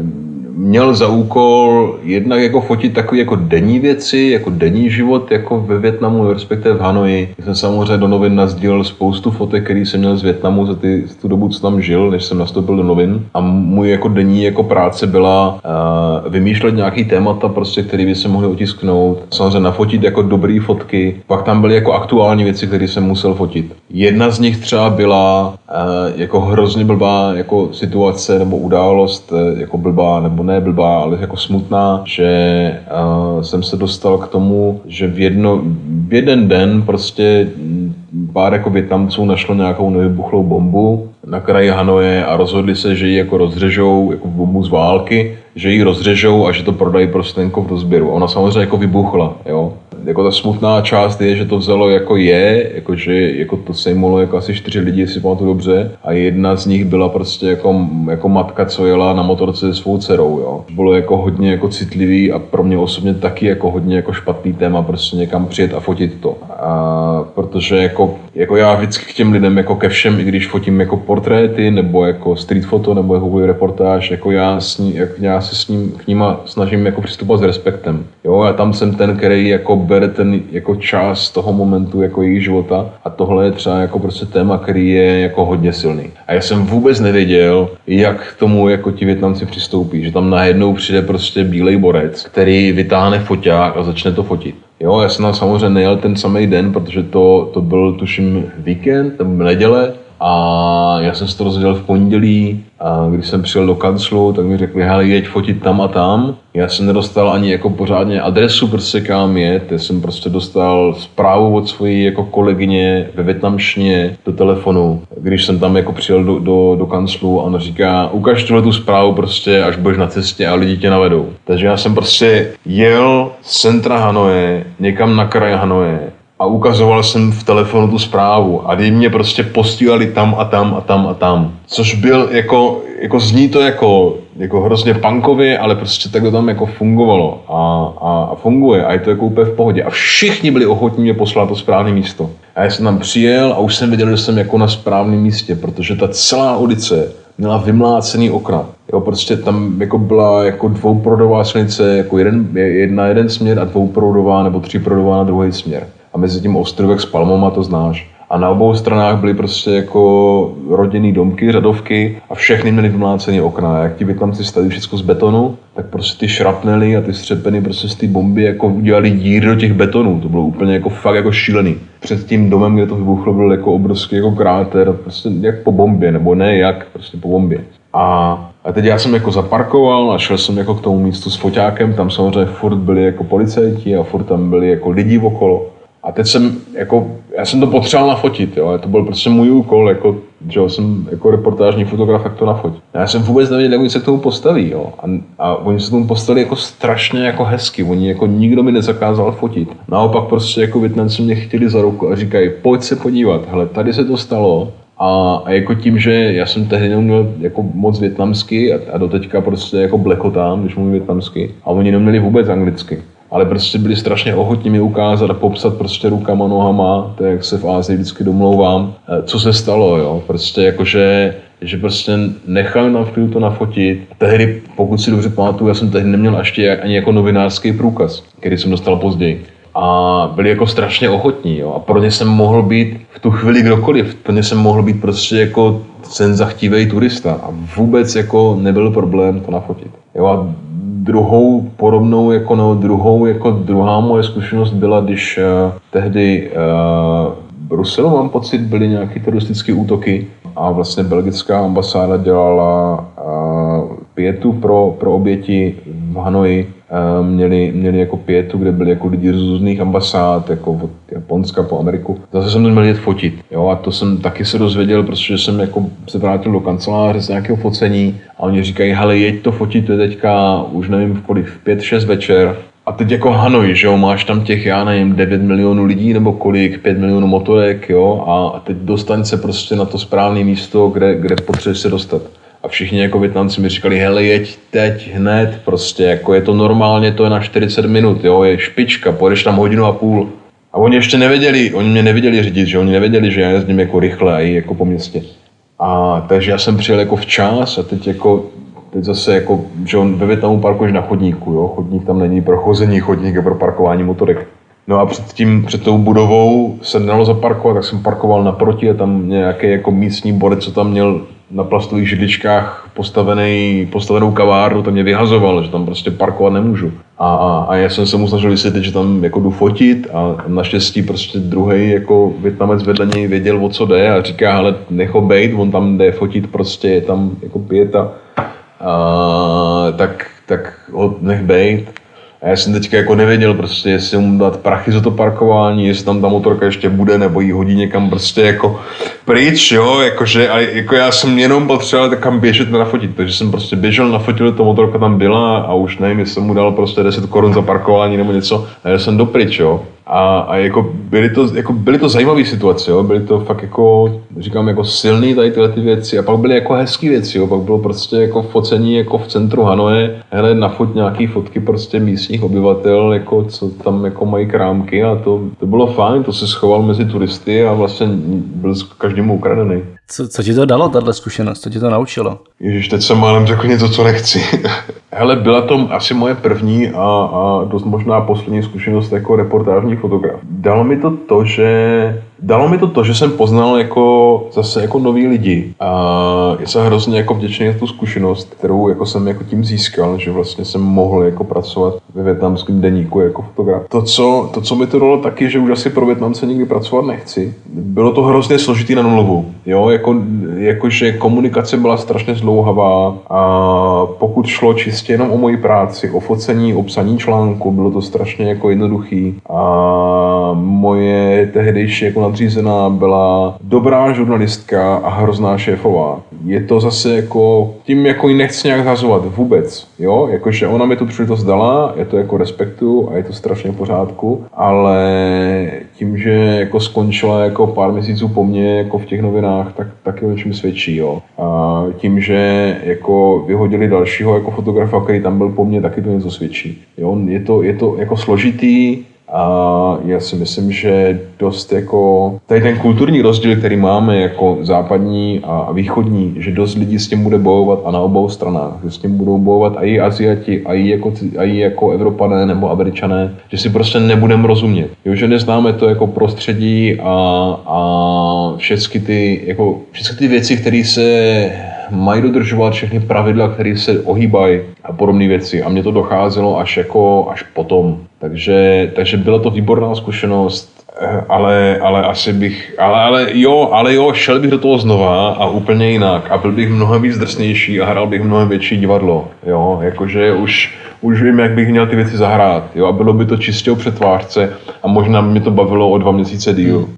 měl za úkol jednak jako fotit takové jako denní věci, jako denní život jako ve Vietnamu, respektive v Hanoji. Já jsem samozřejmě do novin nasdílel spoustu fotek, který jsem měl z Vietnamu za, ty, za tu dobu, co tam žil, než jsem nastoupil do novin. A můj jako denní jako práce byla uh, vymýšlet nějaký témata, prostě, které by se mohly otisknout. Samozřejmě nafotit jako dobré fotky. Pak tam byly jako aktuální věci, které jsem musel fotit. Jedna z nich třeba byla uh, jako hrozně blbá jako situace nebo událost, uh, jako blbá nebo ne blbá, ale jako smutná, že uh, jsem se dostal k tomu, že v, jedno, v jeden den prostě pár jako Vietnamců našlo nějakou nevybuchlou bombu na kraji Hanoje a rozhodli se, že ji jako rozřežou, jako bombu z války, že ji rozřežou a že to prodají prostě jako v rozběru. Ona samozřejmě jako vybuchla, jo. Jako ta smutná část je, že to vzalo jako je, jako že jako to sejmulo jako asi čtyři lidi, jestli pamatuju dobře, a jedna z nich byla prostě jako, jako matka, co jela na motorce se svou dcerou, jo. Bylo jako hodně jako citlivý a pro mě osobně taky jako hodně jako špatný téma prostě někam přijet a fotit to. A protože jako, jako já vždycky k těm lidem jako ke všem, i když fotím jako portréty nebo jako street foto nebo jako reportáž, jako já, s ní, jak já se s ním, k nima snažím jako přistupovat s respektem. Jo, já tam jsem ten, který jako bere ten jako čas toho momentu jako jejich života a tohle je třeba jako prostě téma, který je jako hodně silný. A já jsem vůbec nevěděl, jak k tomu jako ti Vietnamci přistoupí, že tam najednou přijde prostě bílej borec, který vytáhne foťák a začne to fotit. Jo, já jsem tam samozřejmě nejel ten samý den, protože to, to byl tuším víkend, to byl neděle, a já jsem se to dozvěděl v pondělí a když jsem přijel do kanclu, tak mi řekli, hele, jeď fotit tam a tam. Já jsem nedostal ani jako pořádně adresu, prostě kam jet. Já jsem prostě dostal zprávu od svojí jako kolegyně ve vietnamštině do telefonu, když jsem tam jako přijel do, do, do kanclu a ona říká, ukaž tuhle tu zprávu prostě, až budeš na cestě a lidi tě navedou. Takže já jsem prostě jel z centra Hanoje někam na kraj Hanoje a ukazoval jsem v telefonu tu zprávu a lidi mě prostě postílali tam a tam a tam a tam. Což byl jako, jako zní to jako, jako hrozně punkově, ale prostě tak to tam jako fungovalo a, a, a funguje a je to jako úplně v pohodě. A všichni byli ochotní mě poslat to správné místo. A já jsem tam přijel a už jsem věděl, že jsem jako na správném místě, protože ta celá ulice měla vymlácený okna. Jo, prostě tam jako byla jako dvouproudová silnice, jako jeden, jedna jeden směr a dvouproudová nebo tříproudová na druhý směr. A mezi tím ostrůvek s palmama, to znáš. A na obou stranách byly prostě jako rodinný domky, řadovky a všechny měly vymlácený okna. A jak ti Vietnamci staví všechno z betonu, tak prostě ty šrapnely a ty střepeny prostě z té bomby jako udělali díry do těch betonů. To bylo úplně jako fakt jako šílený. Před tím domem, kde to vybuchlo, byl jako obrovský jako kráter, prostě jak po bombě, nebo ne jak, prostě po bombě. A, a teď já jsem jako zaparkoval a šel jsem jako k tomu místu s foťákem, tam samozřejmě furt byli jako policajti a furt tam byli jako lidi okolo. A teď jsem jako, já jsem to potřeboval nafotit, jo, to byl prostě můj úkol, jako, že jo, jsem jako reportážní fotograf, jak to nafotit. A já jsem vůbec nevěděl, jak oni se k tomu postaví, jo, a, a oni se k tomu postavili jako strašně jako hezky, oni jako nikdo mi nezakázal fotit. Naopak prostě jako Vietnamci mě chtěli za ruku a říkají, pojď se podívat, hele, tady se to stalo. A, a jako tím, že já jsem tehdy neuměl jako moc vietnamsky a, a doteďka prostě jako blekotám, když mluvím vietnamsky, a oni neměli vůbec anglicky. Ale prostě byli strašně ochotní mi ukázat a popsat prostě rukama, nohama, to jak se v Ázii vždycky domlouvám, co se stalo, jo, prostě jakože, že prostě nechali nám v klidu to nafotit. Tehdy, pokud si dobře pamatuju, já jsem tehdy neměl ještě ani jako novinářský průkaz, který jsem dostal později. A byli jako strašně ochotní, jo, a pro ně jsem mohl být v tu chvíli kdokoliv, pro ně jsem mohl být prostě jako ten zachtivej turista a vůbec jako nebyl problém to nafotit. Jo, a druhou podobnou, jako no, druhou, jako druhá moje zkušenost byla, když uh, tehdy uh, v Bruselu, mám pocit, byly nějaké teroristické útoky a vlastně belgická ambasáda dělala uh, pietu pro, pro oběti v Hanoji. Uh, měli, měli jako pietu, kde byli jako lidi z různých ambasád, jako od Japonska po Ameriku. Zase jsem to měl jít fotit, jo, a to jsem taky se dozvěděl, protože jsem jako se vrátil do kanceláře z nějakého focení a oni říkají, hele, jeď to fotit, to je teďka, už nevím v kolik, v pět šest večer. A teď jako Hanoj, že jo, máš tam těch, já nevím, devět milionů lidí nebo kolik, pět milionů motorek, jo, a teď dostaň se prostě na to správné místo, kde, kde potřebuješ se dostat. A všichni jako Vietnamci mi říkali, hele, jeď teď, hned, prostě, jako je to normálně, to je na čtyřicet minut, jo, je špička, pojedeš tam hodinu a půl. A oni ještě nevěděli, oni mě nevěděli řídit, že oni nevěděli, že já jezdím jako rychle a i jako po městě. A takže já jsem přijel jako včas a teď jako, teď zase jako, že on ve Vietnamu parkuješ na chodníku, jo, chodník tam není pro chození, chodník je pro parkování motorek. No a před tím, před tou budovou se nedalo zaparkovat, tak jsem parkoval naproti a tam nějaký jako místní borec, co tam měl na plastových židličkách postavený, postavenou kavárnu, to mě vyhazoval, že tam prostě parkovat nemůžu. A, a, a já jsem se mu snažil vysvětlit, že tam jako jdu fotit a naštěstí prostě druhý jako Vietnamec vedle něj věděl, o co jde a říká, hele, nech ho bejt, on tam jde fotit, prostě je tam jako pieta, a, tak, tak ho nech bejt. A já jsem teďka jako nevěděl prostě, jestli mu dát prachy za to parkování, jestli tam ta motorka ještě bude, nebo jí hodí někam prostě jako pryč, jo, jakože, ale jako já jsem jenom potřeboval takam běžet nafotit, takže jsem prostě běžel, nafotil, ta motorka tam byla a už nevím, jestli jsem mu dal prostě deset korun za parkování nebo něco, a já jsem dopryč, jo. A, a jako byly to, jako byly to zajímavé situace, jo, byly to fakt jako, říkám, jako silný tady tyhle ty věci a pak byly jako hezký věci, jo, pak bylo prostě jako focení jako v centru Hanoje, hele, nafoť nějaký fotky prostě místních obyvatel, jako co tam jako mají krámky a to, to bylo fajn, to se schoval mezi turisty a vlastně byl každému ukradený. Co, co ti to dalo, tato zkušenost, co ti to naučilo? Ježiš, teď jsem málem řekl něco, co nechci. Hele, byla to asi moje první a, a dost možná poslední zkušenost jako reportážní fotograf. Dalo mi to to, že Dalo mi to to, že jsem poznal jako zase jako nový lidi a jsem hrozně jako vděčný za tu zkušenost, kterou jako jsem jako tím získal, že vlastně jsem mohl jako pracovat ve vietnamském deníku jako fotograf. To co, to, co mi to dalo taky, že už asi pro Vietnamce nikdy pracovat nechci. Bylo to hrozně složitý na nulovu, jo, jako, jako že komunikace byla strašně zdlouhavá a pokud šlo čistě jenom o moji práci, o focení, o psaní článku, bylo to strašně jako jednoduchý a moje tehdejší jako nadřízená byla dobrá žurnalistka a hrozná šéfová. Je to zase jako, tím jako ji nechci nějak zhazovat vůbec, jo, jakože ona mi tu příležitost dala, já to jako respektuju a je to strašně v pořádku, ale tím, že jako skončila jako pár měsíců po mně jako v těch novinách, tak taky o něčem svědčí, jo. A tím, že jako vyhodili dalšího jako fotografa, který tam byl po mně, taky to něco svědčí, jo. Je to, je to jako složitý, A já si myslím, že dost jako tady ten kulturní rozdíl, který máme jako západní a východní, že dost lidí s tím bude bojovat a na obou stranách, že s tím budou bojovat i Asiati, i jako, i jako Evropané nebo Američané, že si prostě nebudeme rozumět. Jo, že neznáme to jako prostředí a, a všechny ty, jako, všechny ty věci, které se mají dodržovat, všechny pravidla, které se ohýbají a podobné věci. A mně to docházelo až jako až potom. Takže, takže byla to výborná zkušenost, ale, ale asi bych, ale, ale jo, ale jo, šel bych do toho znova a úplně jinak a byl bych mnohem víc drsnější a hrál bych mnohem větší divadlo, jo, jakože už, už vím, jak bych měl ty věci zahrát, jo, a bylo by to čistě o přetvářce a možná by mě to bavilo o dva měsíce díl. Hmm.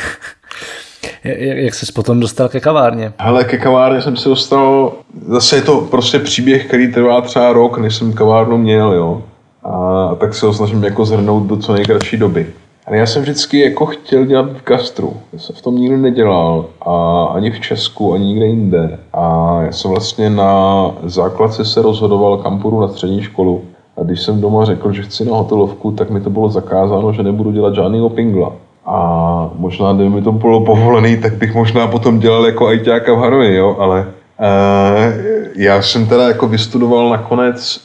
Jak ses potom dostal ke kavárně? Hele, ke kavárně jsem se dostal, zase je to prostě příběh, který trvá třeba rok, než jsem kavárnu měl, jo. A tak se ho snažím jako zhrnout do co nejkratší doby. Ale já jsem vždycky jako chtěl dělat v gastru. Já jsem v tom nikdy nedělal, a ani v Česku, ani nikde jinde. A já jsem vlastně na základce se rozhodoval, kam půjdu na střední školu. A když jsem doma řekl, že chci na hotelovku, tak mi to bylo zakázáno, že nebudu dělat žádnýho pingla. A možná, kdyby mi to bylo povolený, tak bych možná potom dělal jako ajťáka v Hanoji, jo, ale uh, já jsem teda jako vystudoval nakonec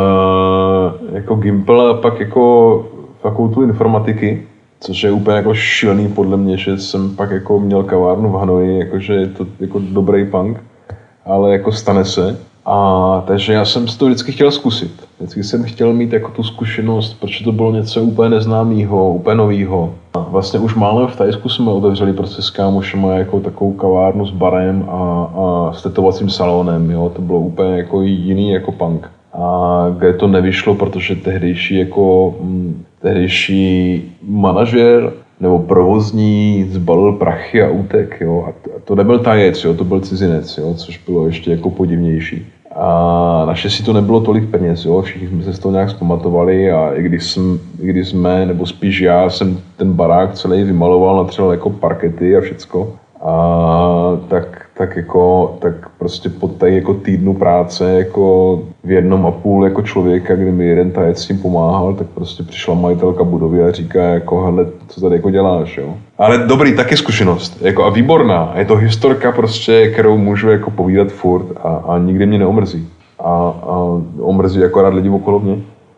uh, jako Gimpel a pak jako fakultu informatiky, což je úplně jako šílený podle mě, že jsem pak jako měl kavárnu v Hanoji, jakože je to jako dobrý punk, ale jako stane se. A takže já jsem si to vždycky chtěl zkusit. Vždycky jsem chtěl mít jako tu zkušenost, protože to bylo něco úplně neznámého, úplně nového. Vlastně už málem v Thajsku jsme otevřeli prostě s kámošema jako takovou kavárnu s barem a, a s tetovacím salonem, jo. To bylo úplně jako jiný jako punk. A kde to nevyšlo, protože tehdejší jako hm, tehdejší manažer nebo provozní zbalil prachy a útek, jo. A to nebyl Tajec, jo, to byl cizinec, jo, což bylo ještě jako podivnější. A naštěstí to nebylo tolik peněz, jo, všichni jsme se z toho nějak zpamatovali a i když, jsem, i když jsme, nebo spíš já jsem ten barák celý vymaloval, natřel jako parkety a všecko. A tak, tak jako, tak prostě po tady jako týdnu práce jako v jednom a půl jako člověka, kdy mi jeden Tajec s tím pomáhal, tak prostě přišla majitelka budovy a říká jako, hele, co tady jako děláš, jo. Ale dobrý, taky zkušenost, jako a výborná, je to historka prostě, kterou můžu jako povídat furt a, a nikdy mě neomrzí. A, a omrzí akorát lidi okolo mě.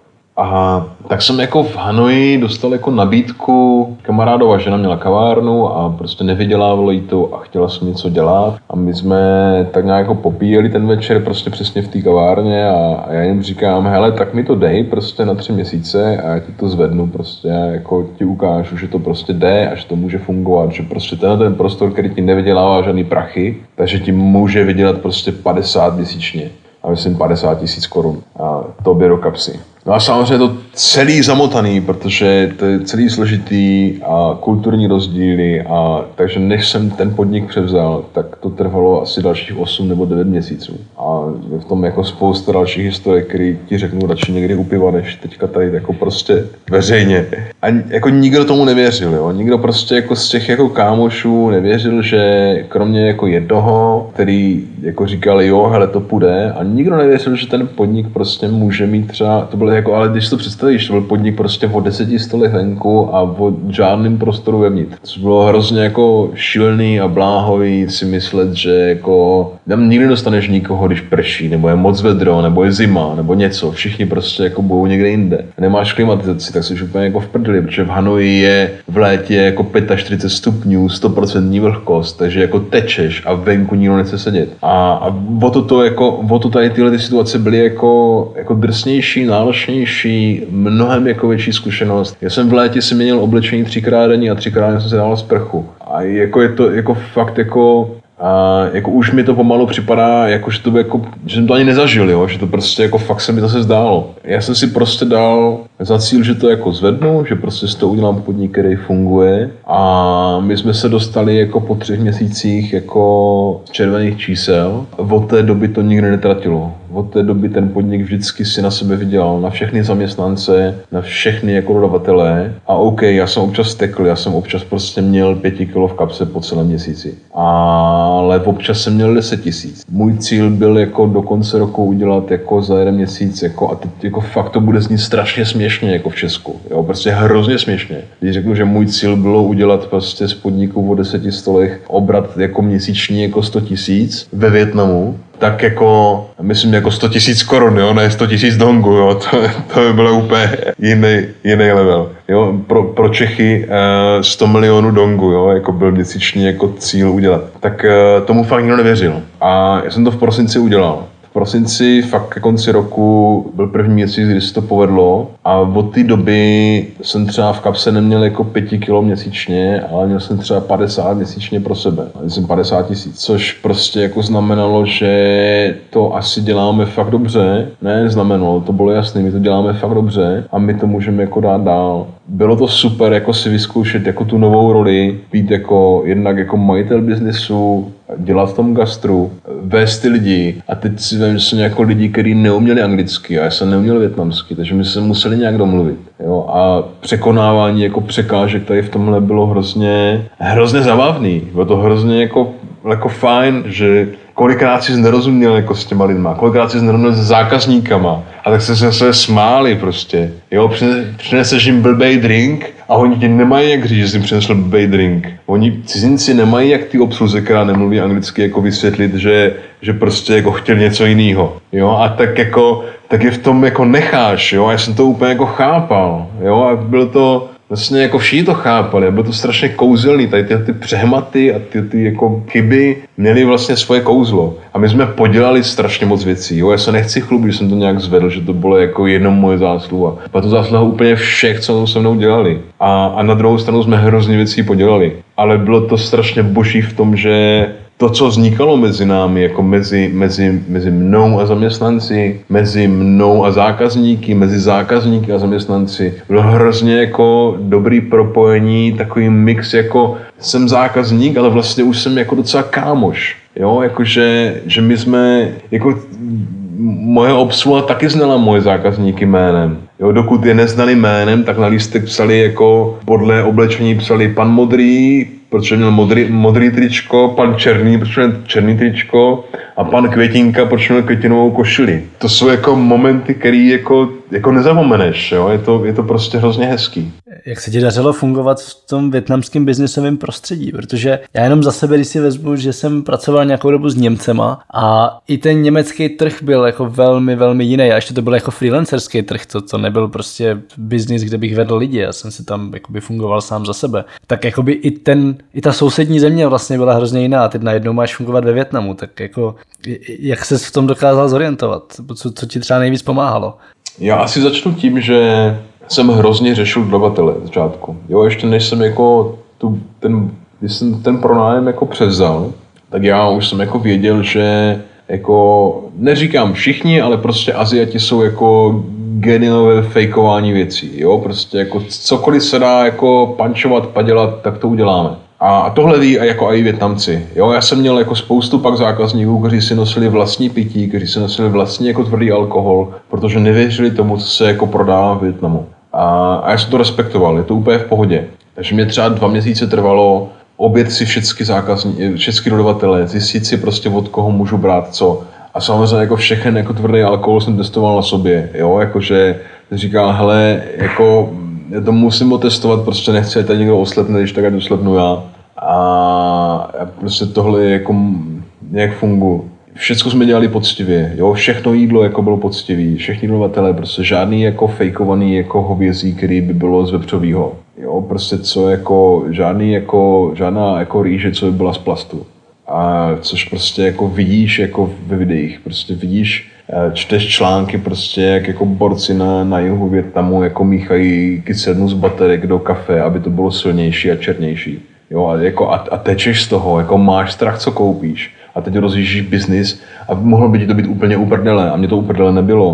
A tak jsem jako v Hanoji dostal jako nabídku, kamarádova žena měla kavárnu a prostě nevydělávalo jí to a chtěla jsem něco dělat. A my jsme tak nějak jako popíjeli ten večer prostě přesně v té kavárně a, a já jim říkám, hele, tak mi to dej prostě na tři měsíce a já ti to zvednu prostě, já jako ti ukážu, že to prostě jde a že to může fungovat, že prostě tenhle ten prostor, který ti nevydělává žádný prachy, takže ti může vydělat prostě padesát měsíčně. A myslím padesát tisíc korun a tobě do kapsy. No a samozřejmě to celý zamotaný, protože to je celý složitý a kulturní rozdíly a takže než jsem ten podnik převzal, tak to trvalo asi dalších osm nebo devět měsíců. A je v tom jako spousta dalších historiek, který ti řeknu radši někdy u piva, než teďka tady jako prostě veřejně. A jako nikdo tomu nevěřil, jo. Nikdo prostě jako z těch jako kámošů nevěřil, že kromě jako jednoho, který jako říkal, jo, hele, to půjde, a nikdo nevěřil, že ten podnik prostě může mít třeba, to bylo jako, ale když to představíš, to byl podnik prostě o deseti stolech venku a o žádným prostoru vevnitř. To bylo hrozně jako šílený a bláhový si myslet, že jako tam nikdy dostaneš nikoho, když prší, nebo je moc vedro, nebo je zima, nebo něco. Všichni prostě jako budou někde jinde. Nemáš klimatizaci, tak jsi už úplně jako v prdeli, protože v Hanoji je v létě jako čtyřicet pět stupňů, sto procent vlhkost, takže jako tečeš a venku nikdo nechce sedět. A, a o to, to jako, o to tady tyhle ty situace byly jako, jako drsnější, náročnější, mnohem jako větší zkušenost. Já jsem v létě si měnil oblečení třikrát denně a třikrát jsem se dával sprchu. A jako je to jako fakt jako a jako už mi to pomalu připadá, jako, že, to jako, že jsem to ani nezažil, jo? Že to prostě jako fakt se mi zase zdálo. Já jsem si prostě dal za cíl, že to jako zvednu, že prostě si to udělám podnik, který funguje a my jsme se dostali jako po třech měsících jako z červených čísel. Od té doby to nikdy netratilo. od té doby ten podnik vždycky si na sebe vydělal, na všechny zaměstnance, na všechny jako dodavatele. A OK, já jsem občas tekl, já jsem občas prostě měl pěti kilo v kapse po celém měsíci. Ale občas jsem měl deset tisíc. Můj cíl byl jako do konce roku udělat jako za jeden měsíc, jako, a teď jako fakt to bude znít strašně směšně jako v Česku. Jo, prostě hrozně směšně. Když řeknu, že můj cíl bylo udělat prostě z podniku o deseti stolech obrat jako měsíční jako sto tisíc ve Vietnamu, tak jako, myslím jako sto tisíc korun, jo, ne sto tisíc dongů, jo, to, to by bylo úplně jiný, jiný level. Jo, pro, pro Čechy uh, sto milionů dongů, jo, jako byl měsíční jako cíl udělat. Tak uh, tomu fakt nikdo nevěřil. A já jsem to v prosinci udělal. V prosinci fakt ke konci roku byl první měsíc, kdy se to povedlo a od té doby jsem třeba v kapse neměl jako pěti kilo měsíčně, ale měl jsem třeba padesát měsíčně pro sebe. Měl jsem padesát tisíc, což prostě jako znamenalo, že to asi děláme fakt dobře. Ne, znamenalo, to bylo jasné, my to děláme fakt dobře a my to můžeme jako dát dál. Bylo to super jako si vyzkoušet jako tu novou roli, být jako jednak jako majitel biznesu, dělat v tom gastru, vést ty lidi a teď si vím, že jsou jako lidi, kteří neuměli anglicky a já jsem neuměl vietnamsky, takže my se museli nějak domluvit. Jo? A překonávání jako překážek tady v tomhle bylo hrozně, hrozně zabavný. Bylo to hrozně jako, jako fajn, že kolikrát jsi nerozuměl jako s těma lidma, kolikrát jsi nerozuměl s zákazníkama a tak se se smáli prostě. Jo, přineseš jim blbej drink a oni ti nemají jak říct, že jsi jim přinesl blbej drink. Oni cizinci nemají jak ty obsluze, která nemluví anglicky, jako vysvětlit, že, že prostě jako chtěl něco jiného. Jo, a tak jako, tak je v tom jako necháš, jo, a já jsem to úplně jako chápal, jo, a bylo to vlastně jako všichni to chápali, bylo to strašně kouzelný, tady ty, ty přehmaty a ty, ty jako chyby měly vlastně svoje kouzlo. A my jsme podělali strašně moc věcí, jo, já se nechci chlubit, že jsem to nějak zvedl, že to bylo jako jenom moje zásluha. Byla to zásluha úplně všech, co se mnou dělali. A, a na druhou stranu jsme hrozně věcí podělali. Ale bylo to strašně boží v tom, že to, co vznikalo mezi námi, jako mezi, mezi, mezi mnou a zaměstnanci, mezi mnou a zákazníky, mezi zákazníky a zaměstnanci, bylo hrozně jako dobrý propojení, takový mix, jako jsem zákazník, ale vlastně už jsem jako docela kámoš. Jo, jakože, že my jsme, jako moje obsluha taky znala moje zákazníky jménem. Jo, dokud je neznali jménem, tak na lístek psali jako podle oblečení psali pan modrý, protože měl modrý, modrý tričko, pan černý, protože měl černý tričko a pan květinka, protože měl květinovou košili. To jsou jako momenty, které jako, jako nezapomeneš, jo? Je to, je to prostě hrozně hezký. Jak se ti dařilo fungovat v tom vietnamském biznisovém prostředí? Protože já jenom za sebe, když si vezmu, že jsem pracoval nějakou dobu s Němcema a i ten německý trh byl jako velmi, velmi jiný. A ještě to byl jako freelancerský trh, to, to nebyl prostě biznis, kde bych vedl lidi. Já jsem si tam jakoby fungoval sám za sebe. Tak jakoby i, ten, i ta sousední země vlastně byla hrozně jiná. A teď najednou máš fungovat ve Vietnamu. Tak jako, jak ses v tom dokázal zorientovat? Co, co ti třeba nejvíc pomáhalo? Já asi začnu tím, že jsem hrozně řešil dodavatele v začátku. Jo, ještě než jsem jako tu, ten, když jsem ten pronájem jako převzal, tak já už jsem jako věděl, že jako, neříkám všichni, ale prostě Aziati jsou jako geniové fejkování věcí, jo, prostě jako cokoliv se dá jako pančovat, padělat, tak to uděláme. A tohle ví jako i Vietnamci. Jo, já jsem měl jako spoustu pak zákazníků, kteří si nosili vlastní pití, kteří si nosili vlastní jako tvrdý alkohol, protože nevěřili tomu, co se jako prodává v Vietnamu. A, a já jsem to respektoval, je to úplně v pohodě. Takže mě třeba dva měsíce trvalo objet si všechny zákazníky, všechny dodavatele, zjistit si prostě od koho můžu brát co. A samozřejmě jako všechny jako tvrdý alkohol jsem testoval na sobě, jo, jakože říkal, hele, jako já to musím otestovat, prostě nechci, tady někdo oslepne, když tak ať oslepnu já. A prostě tohle je jako nějak funguje. Všecko jsme dělali poctivě, jo, všechno jídlo jako bylo poctivý, všichni dodavatelé, prostě žádný jako fejkovaný jako hovězí, který by bylo z vepřovýho. Jo, prostě co jako, žádný jako, žádná jako rýže, co by byla z plastu. A což prostě jako vidíš jako ve videích, prostě vidíš, čteš články prostě, jak jako borci na, na jihu Vietnamu jako míchají kyselinu z baterek do kafe, aby to bylo silnější a černější. Jo, a, jako, a, a tečeš z toho, jako máš strach, co koupíš. A teď rozjíždíš biznis a mohlo by ti to být úplně uprdele a mě to uprdele nebylo.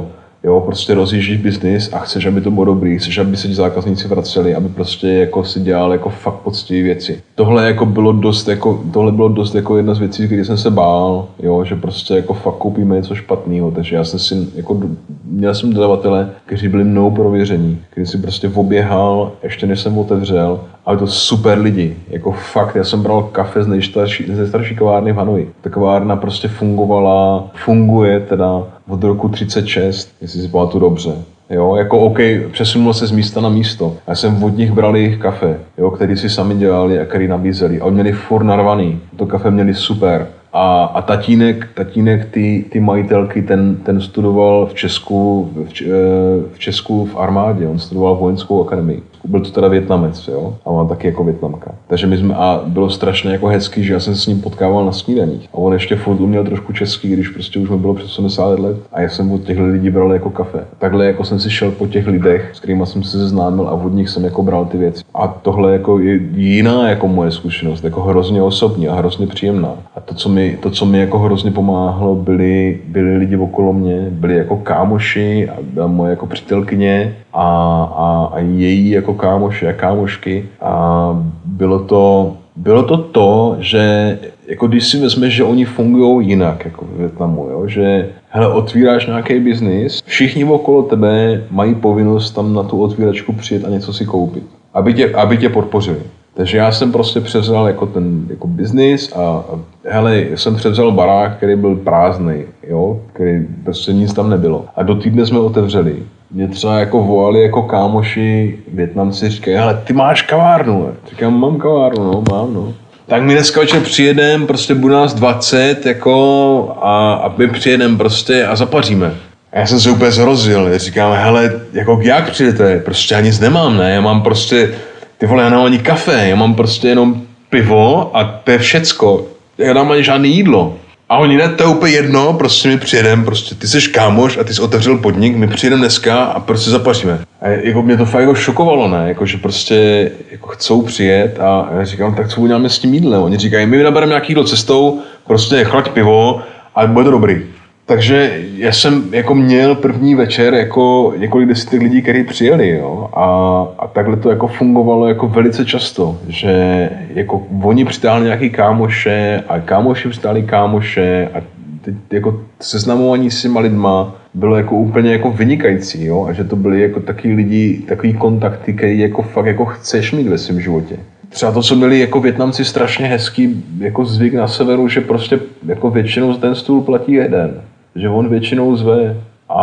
Jo, prostě rozjíždíš biznis a chceš, aby to bylo dobrý, chceš, aby se ti zákazníci vraceli, aby prostě jako si dělal jako fakt poctivé věci. Tohle jako bylo dost jako, tohle bylo dost jako jedna z věcí, kdy jsem se bál, jo, že prostě jako fakt koupíme něco špatného, takže já jsem si jako, měl jsem dodavatele, kteří byli mnou prověření, kdy si prostě oběhal, ještě než jsem otevřel, ale to super lidi, jako fakt, já jsem bral kafe z nejstarší, z nejstarší kavárny v Hanoji. Ta kavárna prostě fungovala, funguje teda od roku třicet šest, jestli si pamatuju dobře. Jo, jako OK, přesunul se z místa na místo. Já jsem od nich bral jejich kafe, jo, který si sami dělali a který nabízeli. A oni měli furt narvaný, to kafe měli super. A, a tatínek, tatínek ty, ty majitelky, ten, ten studoval v Česku, v, v Česku v armádě, on studoval vojenskou akademii. Byl to teda Vietnamec, jo, a mám taky jako Vietnamka. Takže my jsme, a bylo strašně jako hezký, že já jsem s ním potkával na snídaních. A on ještě furt uměl trošku český, když prostě už mi bylo přes sedmdesát let. A já jsem od těchto lidí bral jako kafe. Takhle jako jsem si šel po těch lidech, s kterými jsem se seznámil, a od nich jsem jako bral ty věci. A tohle jako je jiná jako moje zkušenost, jako hrozně osobní a hrozně příjemná. A to, co mi, to, co mi jako hrozně pomáhalo, byli, byli lidi okolo mě, byli jako kámoši a moje jako přítelkyně a, a, a její jako kámoši a kámošky. A bylo to, bylo to to, že jako když si vezmeš, že oni fungují jinak jako v Vietnamu, jo? Že hele, otvíráš nějaký biznis, všichni okolo tebe mají povinnost tam na tu otvíračku přijet a něco si koupit, aby tě, aby tě podpořili. Takže já jsem prostě převzal jako ten jako biznis a, a hele, jsem převzal barák, který byl prázdný, jo, který prostě nic tam nebylo. A do týdne jsme otevřeli. Mě třeba jako volali jako kámoši Vietnamci, říkají, hele, ty máš kavárnu, ne? Říkám, mám kavárnu, no, mám, no. Tak my dneska večer přijedem, prostě bude nás dvacet, jako, a, a my přijedem prostě a zapaříme. A já jsem se úplně zrozil, říkám, hele, jako jak přijdete, prostě já nic nemám, ne, já mám prostě, ty vole, já nemám ani kafe, já mám prostě jenom pivo a to je všecko, já nemám ani žádné jídlo. A oni ne, to je úplně jedno, prostě my přijedem, prostě ty jsi kámoš a ty jsi otevřel podnik, my přijedem dneska a prostě zapaříme. A jako mě to fakt jako šokovalo, ne, jako že prostě jako chcou přijet a já říkám, tak co uděláme s tím jídlem? Oni říkají, my nabereme nějaký jídlo cestou, prostě chlať pivo a bude to dobrý. Takže já jsem jako měl první večer jako několik desítek lidí, kteří přijeli, jo, a, a takhle to jako fungovalo jako velice často, že jako oni přitáhli nějaký kámoše a kámoši přitáhli kámoše a teď jako seznamování s těma lidma bylo jako úplně jako vynikající, jo, a že to byli jako takový lidi, takový kontakty, který jako fakt jako chceš mít ve svém životě. Třeba to, co měli jako Vietnamci strašně hezký jako zvyk na severu, že prostě jako většinou ten stůl platí jeden, že on většinou zve.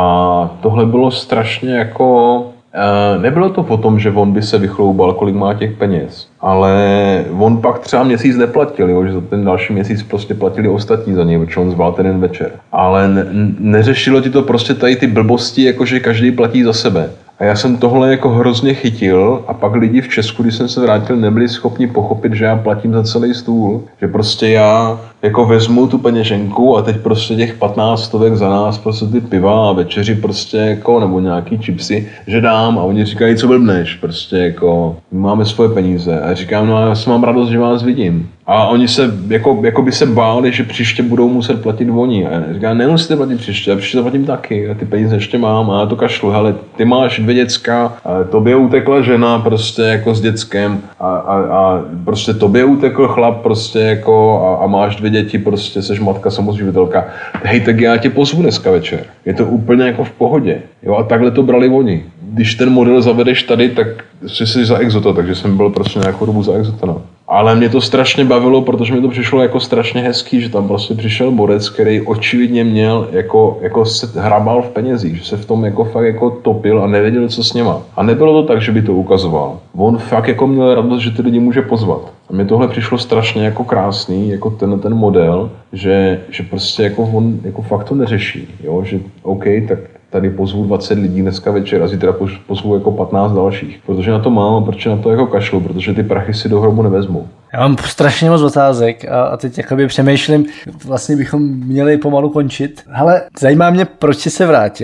A tohle bylo strašně jako, nebylo to o tom, že on by se vychloubal, kolik má těch peněz, ale on pak třeba měsíc neplatil, jo, že za ten další měsíc prostě platili ostatní za něj, protože on zval ten den večer. Ale ne, neřešilo ti to prostě tady ty blbosti, jakože každý platí za sebe. A já jsem tohle jako hrozně chytil a pak lidi v Česku, když jsem se vrátil, nebyli schopni pochopit, že já platím za celý stůl. Že prostě já jako vezmu tu peněženku a teď prostě těch patnáct stovek za nás prostě ty piva a večeři prostě jako, nebo nějaký chipsy, že dám a oni říkají, co blbneš, prostě jako máme svoje peníze. A já říkám, no já jsem mám radost, že vás vidím. A oni se jako, jako by se báli, že příště budou muset platit oni. A já říkám, nemusíte platit příště, já příště platím taky. A ty peníze ještě mám a já to kašlu. Hele, ty máš dvě děcka, a tobě utekla žena prostě jako s dětskem a, a, a prostě tobě utekl chlap prostě jako a, a máš dvě děti, prostě seš matka samoživitelka. Hej, tak já tě pozvu dneska večer. Je to úplně jako v pohodě. Jo, a takhle to brali oni. Když ten model zavedeš tady, tak jsi za exota, takže jsem byl prostě nějakou dobu za exota. No. Ale mě to strašně bavilo, protože mi to přišlo jako strašně hezký, že tam prostě přišel borec, který očividně měl jako, jako se hrabal v penězích, že se v tom jako fakt jako topil a nevěděl, co s něma. A nebylo to tak, že by to ukazoval. On fakt jako měl radost, že ty lidi může pozvat. A mně tohle přišlo strašně jako krásný, jako ten, ten model, že, že prostě jako on jako fakt to neřeší, jo? Že OK, tak tady pozvu dvacet lidí dneska večer a zítra pozvu jako patnáct dalších. Protože na to mám a proč na to jako kašlu, protože ty prachy si do hrobu nevezmu. Já mám strašně moc otázek a, a teď jakoby přemýšlím, vlastně bychom měli pomalu končit. Hele, zajímá mě, proč jsi se vrátil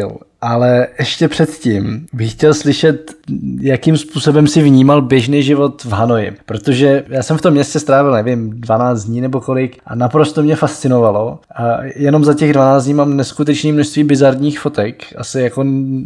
Ale ještě předtím bych chtěl slyšet, jakým způsobem si vnímal běžný život v Hanoji. Protože já jsem v tom městě strávil, nevím, dvanáct dní nebo kolik a naprosto mě fascinovalo. A jenom za těch dvanáct dní mám neskutečné množství bizarních fotek, asi jako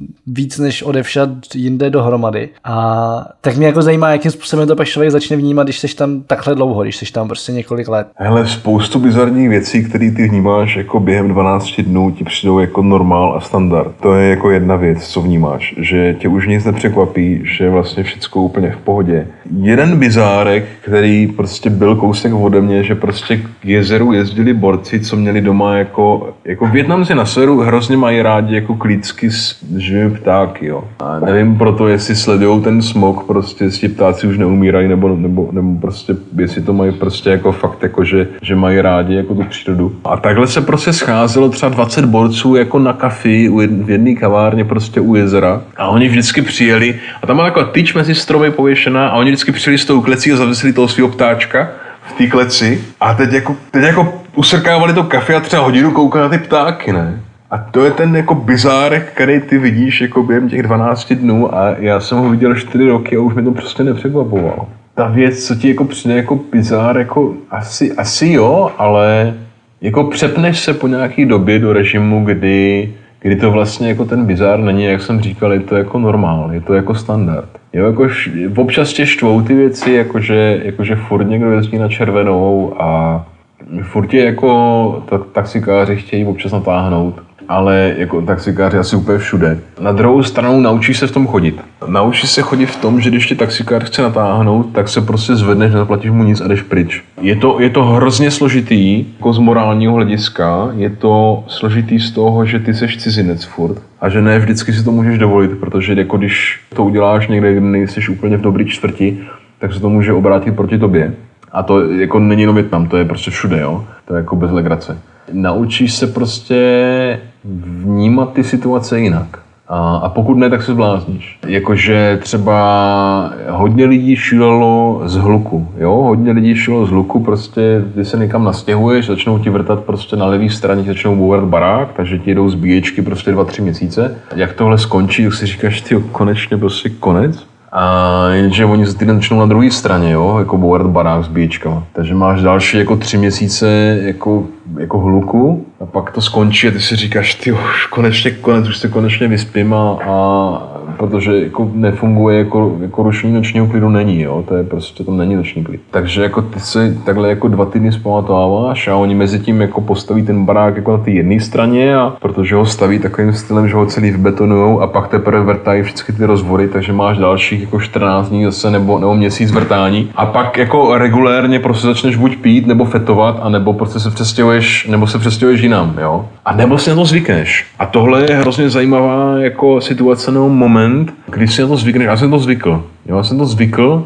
víc než odevšad jinde dohromady. A tak mě jako zajímá, jakým způsobem to pak člověk začne vnímat, když seš tam takhle dlouho, když seš tam prostě několik let. Hele, spoustu bizarních věcí, které ty vnímáš jako během dvanácti dnů, ti přijdou jako normál a standard. To je jako jedna věc, co vnímáš, že tě už nic nepřekvapí, že je vlastně všecko úplně v pohodě. Jeden bizárek, který prostě byl kousek ode mě, že prostě k jezeru jezdili borci, co měli doma jako, jako Vietnamci na severu hrozně mají rádi jako klícky s živými ptáky, jo. A nevím proto, jestli sledujou ten smog, prostě jestli ptáci už neumírají, nebo, nebo, nebo prostě, jestli to mají prostě jako fakt, jako že, že mají rádi jako tu přírodu. A takhle se prostě scházelo třeba dvacet borců jako na kafi v jedné kavárně prostě u jezera. A oni vždycky přijeli, a tam má taková tyč mezi stromy pověšená, a oni vždycky přijeli s tou klecí a zavěsili toho svého ptáčka v té kleci. A teď jako, teď jako usrkávali to kafe a třeba hodinu koukali na ty ptáky, ne? A to je ten jako bizárek, který ty vidíš jako během těch dvanácti dnů a já jsem ho viděl čtyři roky a už mi to prostě nepřekvapovalo. Ta věc, co ti jako přijde jako bizár, jako asi, asi jo, ale jako přepneš se po nějaký době do režimu, kdy, kdy to vlastně jako ten bizár není, jak jsem říkal, je to jako normál, je to jako standard. Jo, jako občas tě štvou ty věci, jakože, jakože furt někdo jezdí na červenou a furt je jako tak, taxikáři chtějí občas natáhnout, ale jako taxikáři asi úplně všude. Na druhou stranu naučíš se v tom chodit. Naučíš se chodit v tom, že když tě taxikář chce natáhnout, tak se prostě zvedneš, nezaplatíš mu nic a jdeš pryč. Je to, je to hrozně složitý, jako z morálního hlediska, je to složitý z toho, že ty seš cizinec furt a že ne vždycky si to můžeš dovolit, protože jako když to uděláš někde, kde nejseš úplně v dobrý čtvrti, tak se to může obrátit proti tobě. A to jako není jenom Vietnam, to je prostě všude, jo? To je jako bez legrace. Naučíš se prostě vnímat ty situace jinak. A, a pokud ne, tak se zblázníš. Jakože třeba hodně lidí šílelo z hluku, jo? Hodně lidí šílelo z hluku, prostě ty se někam nastěhuješ, začnou ti vrtat prostě na levý straně, začnou bourat barák, takže ti jdou zbíječky prostě dva, tři měsíce. Jak tohle skončí, tak si říkáš, ty konečně prostě konec. A jenže oni za týden začnou na druhé straně, jo, jako bourat barák s bíječkama. Takže máš další jako tři měsíce jako, jako hluku a pak to skončí a ty si říkáš, ty už konečně konec, už se konečně vyspím a, a protože jako nefunguje, jako, jako rušení nočního klidu není, jo, to je prostě, tam není noční klid. Takže jako ty se takhle jako dva týdny zpamatováváš a oni mezi tím jako postaví ten barák jako na té jedné straně a protože ho staví takovým stylem, že ho celý vybetonujou a pak teprve vrtají všechny ty rozvory, takže máš dalších jako čtrnáct dní zase nebo, nebo měsíc vrtání a pak jako regulérně prostě začneš buď pít nebo fetovat a nebo prostě se přestěhuješ, nebo se přestěhuješ jinam, jo. A nebo si na to zvykneš. A tohle je hrozně zajímavá jako situace nebo moment, když si na to zvykneš. Já jsem to zvykl. Jo, já jsem to zvykl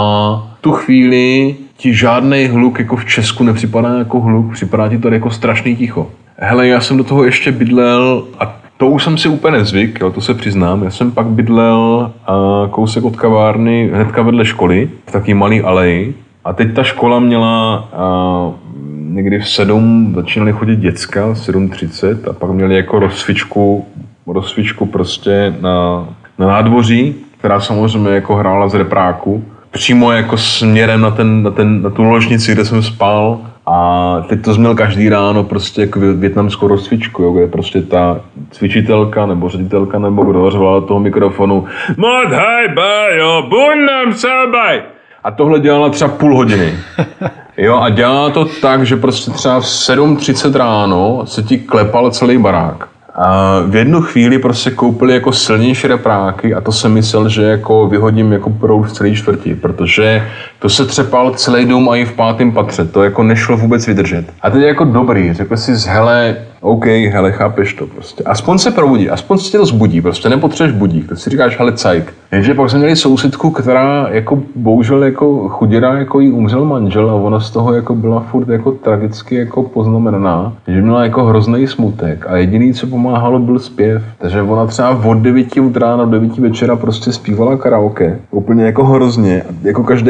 a tu chvíli ti žádnej hluk jako v Česku nepřipadá jako hluk, připadá ti to jako strašný ticho. Hele, já jsem do toho ještě bydlel a to už jsem si úplně nezvyk, jo, to se přiznám. Já jsem pak bydlel a kousek od kavárny hnedka vedle školy, v taký malý aleji. A teď ta škola měla a, někdy v sedm začínali chodit děcka, sedm třicet a pak měli jako rozcvičku, rozcvičku prostě na, na nádvoří, která samozřejmě jako hrála z repráku. Přímo jako směrem na, ten, na, ten, na tu ložnici, kde jsem spal. A teď to měl každý ráno prostě jako vietnamskou rozcvičku, jo, kde prostě ta cvičitelka nebo ředitelka nebo kdo řvala do toho mikrofonu Mod hej baj, jo, buň nám sabaj. A tohle dělala třeba půl hodiny. Jo, a dělala to tak, že prostě třeba v sedm třicet ráno se ti klepal celý barák. A v jednu chvíli prostě koupili jako silnější repráky a to jsem myslel, že jako vyhodím jako proud v celý čtvrti, protože to se třepal celý dům a i v pátém patře, to jako nešlo vůbec vydržet. A teď je jako dobrý, řekl jsi hele, OK, hele, chápeš to prostě. Aspoň se probudí, aspoň se tě to zbudí, prostě nepotřebuješ budík, tak si říkáš, hele, cajk. Jenže pak jsme měli sousedku, která jako bohužel jako chudira, jako jí umřel manžel a ona z toho jako byla furt jako tragicky jako poznamenaná, že měla jako hrozný smutek a jediný, co pomáhalo, byl zpěv. Takže ona třeba od devíti od rána do devíti večera prostě zpívala karaoke, úplně jako hrozně, jako každý den,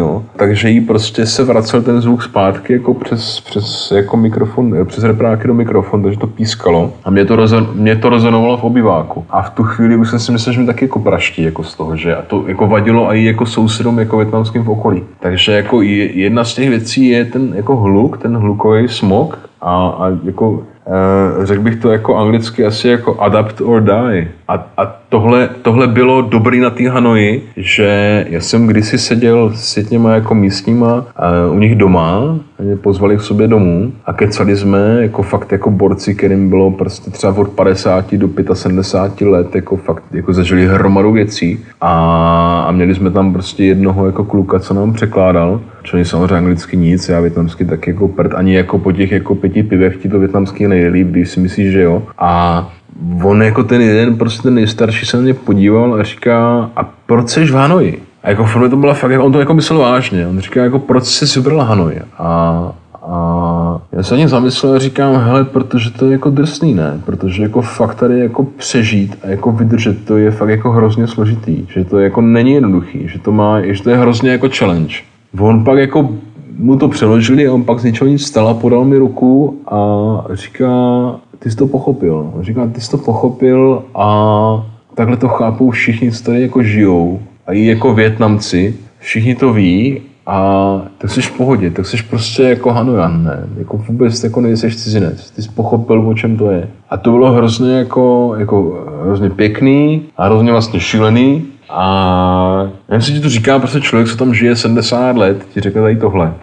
jo. Takže jí prostě se vracel ten zvuk zpátky jako přes, přes jako mikrofon, přes repráky do mikrofonu, takže to pískalo. A mě to, rezon, mě to rezonovalo v obyváku. A v tu chvíli už jsem si myslel, že mi taky jako praští jako z toho, že a to jako vadilo i jako sousedům jako vietnamským v okolí. Takže jako jedna z těch věcí je ten jako hluk, ten hlukový smog a, a jako Uh, řekl bych to jako anglicky asi jako adapt or die. A, a tohle, tohle bylo dobrý na té Hanoji, že já jsem kdysi seděl s těma jako místníma uh, u nich doma, mě pozvali k sobě domů a kecali jsme jako fakt jako borci, kterým bylo prostě třeba od padesáti do sedmdesáti pěti let, jako fakt jako zažili hromadu věcí a, a měli jsme tam prostě jednoho jako kluka, co nám překládal, čo není samozřejmě anglicky nic, já větnamsky tak jako prd, ani jako po těch jako pěti pivech ti to větnamsky nejlíp, když si myslíš, že jo. A on jako ten jeden, prostě ten nejstarší se na mě podíval a říká, a proč seš v Hanoji? A jako v to byla fakt, on to jako myslel vážně, on říká, jako proč jsi vybral Hanoj? A, a já se ani zamyslel a říkám, hele, protože to je jako drsný, ne? Protože jako fakt tady jako přežít a jako vydržet, to je fakt jako hrozně složitý, že to jako není jednoduchý, že to má, že to je hrozně jako challenge. On pak jako mu to přeložili a on pak z ničeho nic vstal a podal mi ruku a říká, ty jsi to pochopil. On říká, ty jsi to pochopil a takhle to chápou všichni, co tady jako žijou. A i jako Vietnamci, všichni to ví a tak jsi v pohodě, tak jsi prostě jako Hanojan, ne? Jako vůbec jako nejseš cizinec, ty jsi pochopil, o čem to je. A to bylo hrozně jako, jako hrozně pěkný a hrozně vlastně šílený. A já si ti to říká, prostě člověk, co tam žije sedmdesát let, ti řekne tady tohle.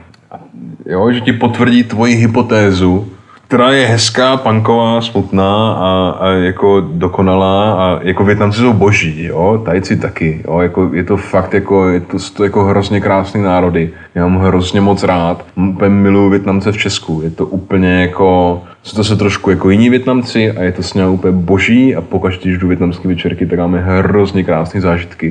Jo, že ti potvrdí tvoji hypotézu, která je hezká, punková, smutná a, a jako dokonalá a jako Vietnamci jsou boží, jo, Tajci taky, jo, jako je to fakt jako, je to, to jako hrozně krásný národy, já mám hrozně moc rád, úplně miluju Vietnamce v Česku, je to úplně jako, jsou to se trošku jako jiní Vietnamci a je to s ním úplně boží a pokaždé, když jdu vietnamské večerky, tak máme hrozně krásné zážitky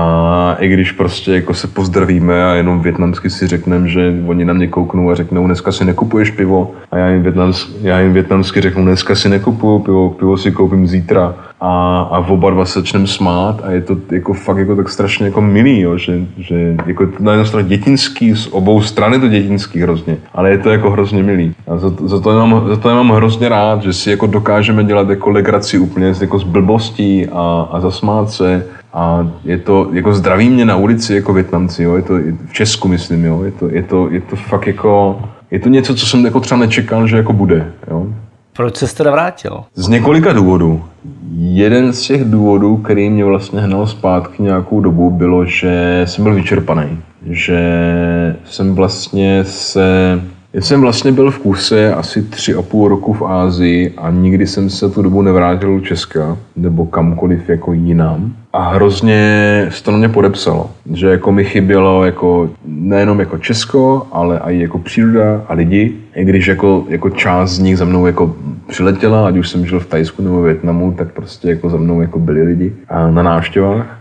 a i když prostě jako se pozdravíme a jenom vietnamsky si řekneme, že oni na mě kouknou a řeknou, dneska si nekupuješ pivo a já jim, vietnamsky, já jim vietnamsky řeknu, dneska si nekupuju pivo, pivo si koupím zítra a, a oba dva se začneme smát a je to jako fakt jako tak strašně jako milý, jo, že, že jako na jednu stranu dětinský, z obou stran je to dětinský hrozně, ale je to jako hrozně milý. A za, za, to mám, za to mám hrozně rád, že si jako dokážeme dělat jako legraci úplně jako z blbostí a, a zasmát se a je to jako zdraví mě na ulici jako Vietnamci, jo, je to v Česku myslím, jo, je to, je to, je to fakt jako, je to něco, co jsem jako třeba nečekal, že jako bude, jo. Proč jsi teda vrátil? Z několika důvodů. Jeden z těch důvodů, který mě vlastně hnal zpátky nějakou dobu, bylo, že jsem byl vyčerpaný. Že jsem vlastně se... Já jsem vlastně byl v kuse asi tři a půl roku v Ázii a nikdy jsem se tu dobu nevrátil do Česka nebo kamkoliv jako jinam. A hrozně se to na mě podepsalo, že jako mi chybělo jako nejenom jako Česko, ale i jako příroda a lidi. I když jako, jako část z nich za mnou jako přiletěla, ať už jsem žil v Thajsku nebo Vietnamu, tak prostě jako za mnou jako byli lidi a na návštěvách.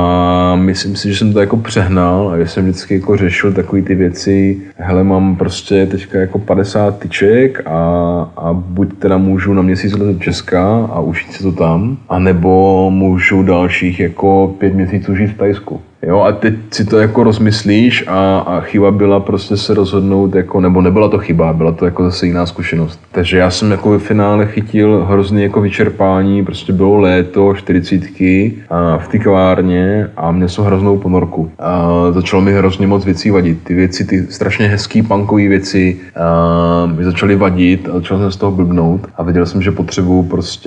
A myslím si, že jsem to jako přehnal a že jsem vždycky jako řešil takový ty věci, hele, mám prostě teďka jako padesát tyček a, a buď teda můžu na měsíc let do Česka a užít si to tam, anebo můžu dalších jako pět měsíců žít v Thajsku. Jo, a teď si to jako rozmyslíš a, a chyba byla prostě se rozhodnout, jako, nebo nebyla to chyba, byla to jako zase jiná zkušenost. Takže já jsem jako ve finále chytil hrozný jako vyčerpání, prostě bylo léto, čtyřicítky a v té kavárně a měl jsem hroznou ponorku. A začalo mi hrozně moc věcí vadit. Ty věci, ty strašně hezký punkové věci a mi začaly vadit a začal jsem z toho blbnout a věděl jsem, že potřebuju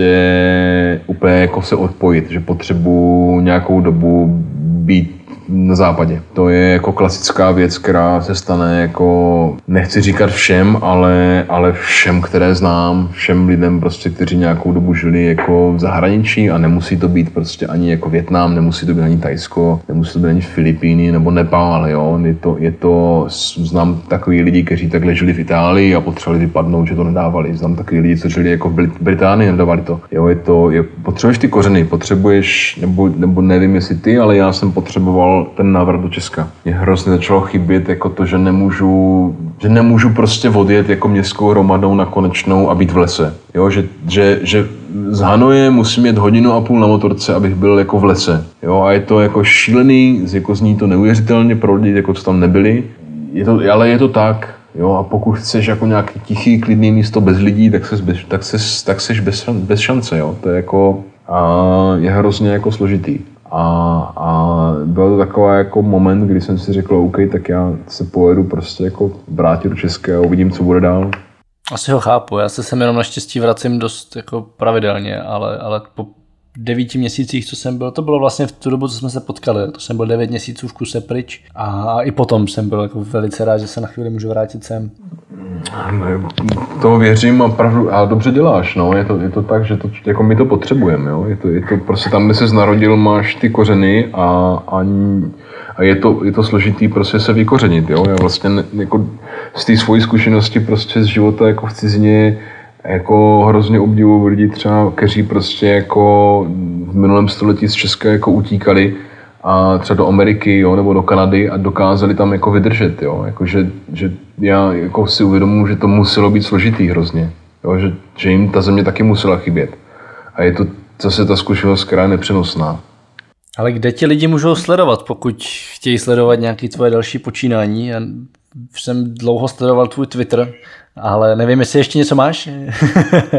prostě úplně jako se odpojit, že potřebuju nějakou dobu být na západě. To je jako klasická věc, která se stane jako, nechci říkat všem, ale, ale všem, které znám, všem lidem prostě, kteří nějakou dobu žili jako v zahraničí a nemusí to být prostě ani jako Vietnam, nemusí to být ani Thajsko, nemusí to být ani Filipíny nebo Nepál, jo. Je to, je to, znám takový lidi, kteří takhle žili v Itálii a potřebovali vypadnout, že to nedávali. Znám takový lidi, co žili jako v Británii, nedávali to. Jo, je to, je, potřebuješ ty kořeny, potřebuješ, nebo, nebo nevím jestli ty, ale já jsem potřeboval začal ten návrat do Česka. Mě hrozně začalo chybět jako to, že nemůžu, že nemůžu prostě odjet jako městskou hromadou na Konečnou a být v lese. Jo, že, že, že z Hanoje musím jet hodinu a půl na motorce, abych byl jako v lese. Jo, a je to jako šílený, jako zní to neuvěřitelně pro lidi, jako co tam nebyli. Je to, ale je to tak. Jo, a pokud chceš jako nějaký tichý, klidný místo bez lidí, tak seš bez, tak seš, tak seš bez, bez šance. Jo. To je jako, a je hrozně jako složitý. A, a byl to takový jako moment, kdy jsem si řekl, OK, tak já se pojedu prostě jako vrátit do České a uvidím, co bude dál. Asi ho chápu, já se sem jenom naštěstí vracím dost jako pravidelně, ale, ale po devíti měsících, co jsem byl, to bylo vlastně v tu dobu, co jsme se potkali, to jsem byl devět měsíců v kuse pryč a i potom jsem byl jako velice rád, že se na chvíli můžu vrátit sem. To věřím a pravdu, a dobře děláš, no, je to, je to tak, že to, jako my to potřebujeme, jo, je to, je to prostě tam, kde jsi narodil, máš ty kořeny a, a, a je, to, je to složitý prostě se vykořenit, jo, já vlastně ne, jako z té svojí zkušenosti prostě z života jako v cizině jako hrozně obdivuju lidi třeba, kteří prostě jako v minulém století z Česka jako utíkali a třeba do Ameriky, jo, nebo do Kanady a dokázali tam jako vydržet, jo, jako že, že já jako si uvědomuji, že to muselo být složitý hrozně, jo, že, že jim ta země taky musela chybět a je to zase ta zkušenost, která je nepřenosná. Ale kde ti lidi můžou sledovat, pokud chtějí sledovat nějaké tvoje další počínání? Já jsem dlouho sledoval tvůj Twitter, ale nevím, jestli ještě něco máš? uh,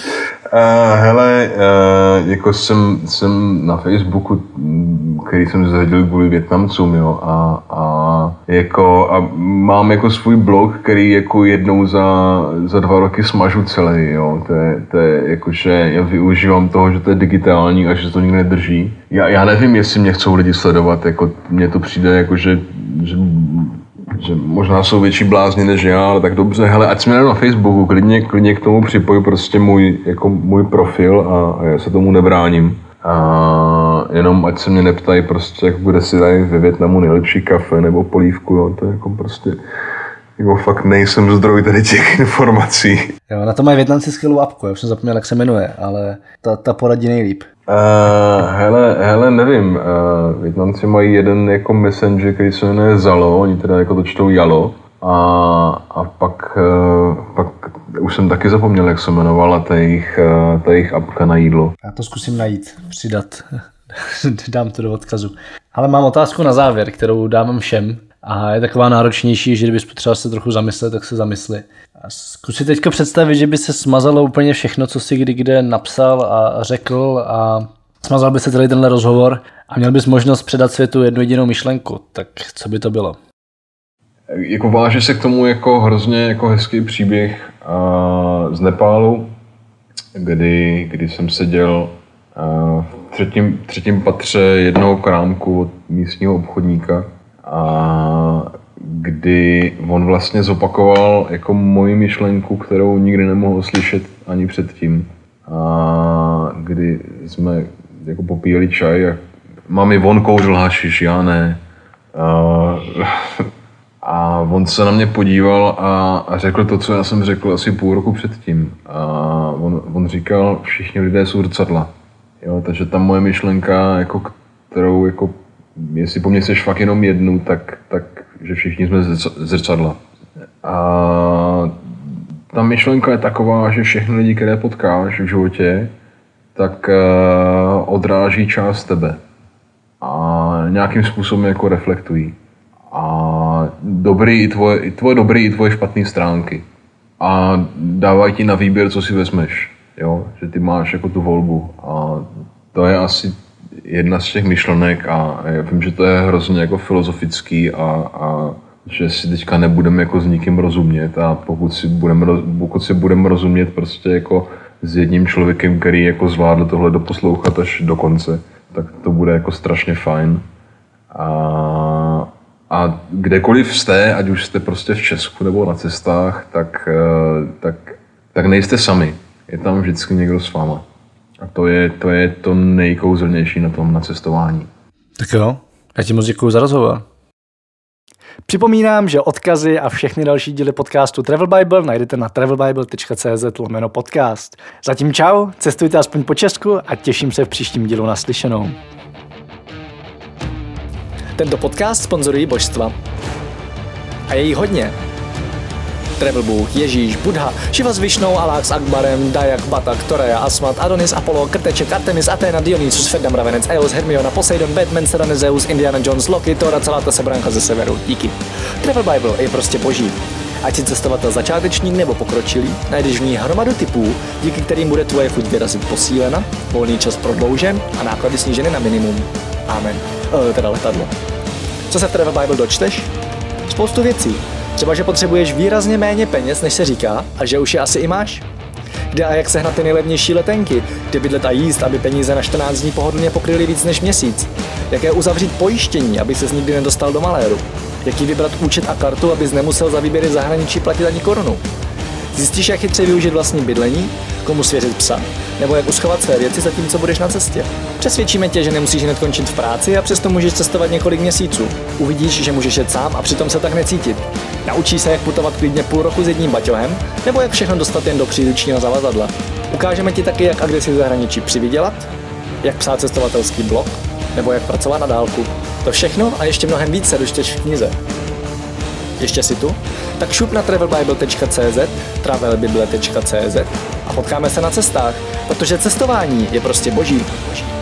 hele, uh, jako jsem, jsem na Facebooku, který jsem zařadil kvůli Vietnamcům, jo, a, a, jako, a mám jako svůj blog, který jako jednou za, za dva roky smažu celý, jo, to je, to je jako, že já využívám toho, že to je digitální a že to nikdy nedrží. Já, já nevím, jestli mě chcou lidi sledovat, jako mně to přijde jako, že, že že možná jsou větší blázni než já, ale tak dobře, hele, ať jsme na Facebooku, klidně, klidně k tomu připoju prostě můj, jako můj profil a, a já se tomu nebráním. A jenom ať se mě neptají prostě, jak bude si dají ve Vietnamu nejlepší kafe nebo polívku, jo, to je jako prostě, jako fakt nejsem zdroj tady těch informací. Jo, na to mají Vietnamci skvělou apku, já už jsem zapomněl, jak se jmenuje, ale ta, ta poradí nejlíp. Uh, hele, hele, nevím, uh, Vietnamci mají jeden jako messenger, který se jmenuje Zalo, oni teda jako to čtou Jalo a, a pak, uh, pak už jsem taky zapomněl, jak se jmenovala ta jejich, uh, ta jejich apka na jídlo. Já to zkusím najít, přidat, dám to do odkazu. Ale mám otázku na závěr, kterou dávám všem a je taková náročnější, že kdybys potřeboval se trochu zamyslet, tak se zamysli. A zkus si teďka představit, že by se smazalo úplně všechno, co jsi kdy kde napsal a řekl a smazal by se celý tenhle rozhovor a měl bys možnost předat světu jednu jedinou myšlenku, tak co by to bylo? Jako váže se k tomu jako hrozně jako hezký příběh uh, z Nepálu, kdy, kdy jsem seděl uh, v třetím, třetím patře jednoho krámku od místního obchodníka a kdy on vlastně zopakoval jako moji myšlenku, kterou nikdy nemohl slyšet ani předtím. A kdy jsme jako popíjeli čaj a mami, on kouřil hašiš, já ne. A, a on se na mě podíval a, a řekl to, co já jsem řekl asi půl roku předtím. A on, on říkal, všichni lidé jsou zrcadla. Jo, takže ta moje myšlenka, jako, kterou jako, jestli po mně chceš fakt jenom jednu, tak, tak že všichni jsme zrcadla. A ta myšlenka je taková, že všechny lidi, které potkáš v životě, tak odráží část tebe. A nějakým způsobem jako reflektují. A dobrý i tvoje, i tvoje dobrý i tvoje špatné stránky. A dávají ti na výběr, co si vezmeš. Jo? Že ty máš jako tu volbu. A to je asi jedna z těch myšlenek a já vím, že to je hrozně jako filozofický a, a že si teďka nebudeme jako s nikým rozumět a pokud si budeme, pokud si budeme rozumět prostě jako s jedním člověkem, který jako zvládl tohle doposlouchat až do konce, tak to bude jako strašně fajn. A, a kdekoliv jste, ať už jste prostě v Česku nebo na cestách, tak, tak, tak nejste sami. Je tam vždycky někdo s váma. A to je, to je to nejkouzelnější na tom nacestování. Tak jo, já ti moc děkuju za rozhovor. Připomínám, že odkazy a všechny další díly podcastu Travel Bible najdete na travelbible tečka cz lomeno podcast. Zatím čau, cestujte aspoň po Česku a těším se v příštím dílu naslyšenou. Tento podcast sponzorují božstva. A je jí hodně. Travel Bůh, Ježíš, Buddha, Šiva s Višnou, Alák s Akbarem, Dajak, Batak, Toreja, Asmat, Adonis, Apollo, Krteček, Artemis, Athena, Dionysus, Ferdam, Ravenec, Eos, Hermiona, Poseidon, Batman, Serena, Zeus, Indiana Jones, Loki, Thor a celá ta sebranka ze severu. Díky. Travel Bible je prostě boží. Ať si cestovatel začátečník nebo pokročilý, najdeš v ní hromadu typů, díky kterým bude tvoje chuť vyrazit posílena, volný čas prodloužen a náklady sníženy na minimum. Amen. E, teda letadlo. Co se v Travel Bible dočteš? Spoustu věcí. Třeba, že potřebuješ výrazně méně peněz, než se říká, a že už je asi i máš. Kde a jak sehnat ty nejlevnější letenky, kde bydlet a jíst, aby peníze na čtrnáct dní pohodlně pokryly víc než měsíc. Jaké uzavřít pojištění, aby ses nikdy nedostal do maléru. Jaký vybrat účet a kartu, abys nemusel za výběry v zahraničí platit ani korunu. Zjistíš, jak chytře využít vlastní bydlení, komu svěřit psa, nebo jak uschovat své věci zatímco budeš na cestě. Přesvědčíme tě, že nemusíš hned končit v práci a přesto můžeš cestovat několik měsíců. Uvidíš, že můžeš jet sám a přitom se tak necítit. Naučíš se, jak putovat klidně půl roku s jedním baťohem, nebo jak všechno dostat jen do příručního zavazadla. Ukážeme ti taky, jak a kde si v zahraničí přivydělat, jak psát cestovatelský blog, nebo jak pracovat na dálku. To všechno a ještě mnohem víc se dočteš v knize. Ještě si tu? Tak šup na travel bible tečka cé zet, travel bible tečka cé zet a potkáme se na cestách, protože cestování je prostě boží. boží.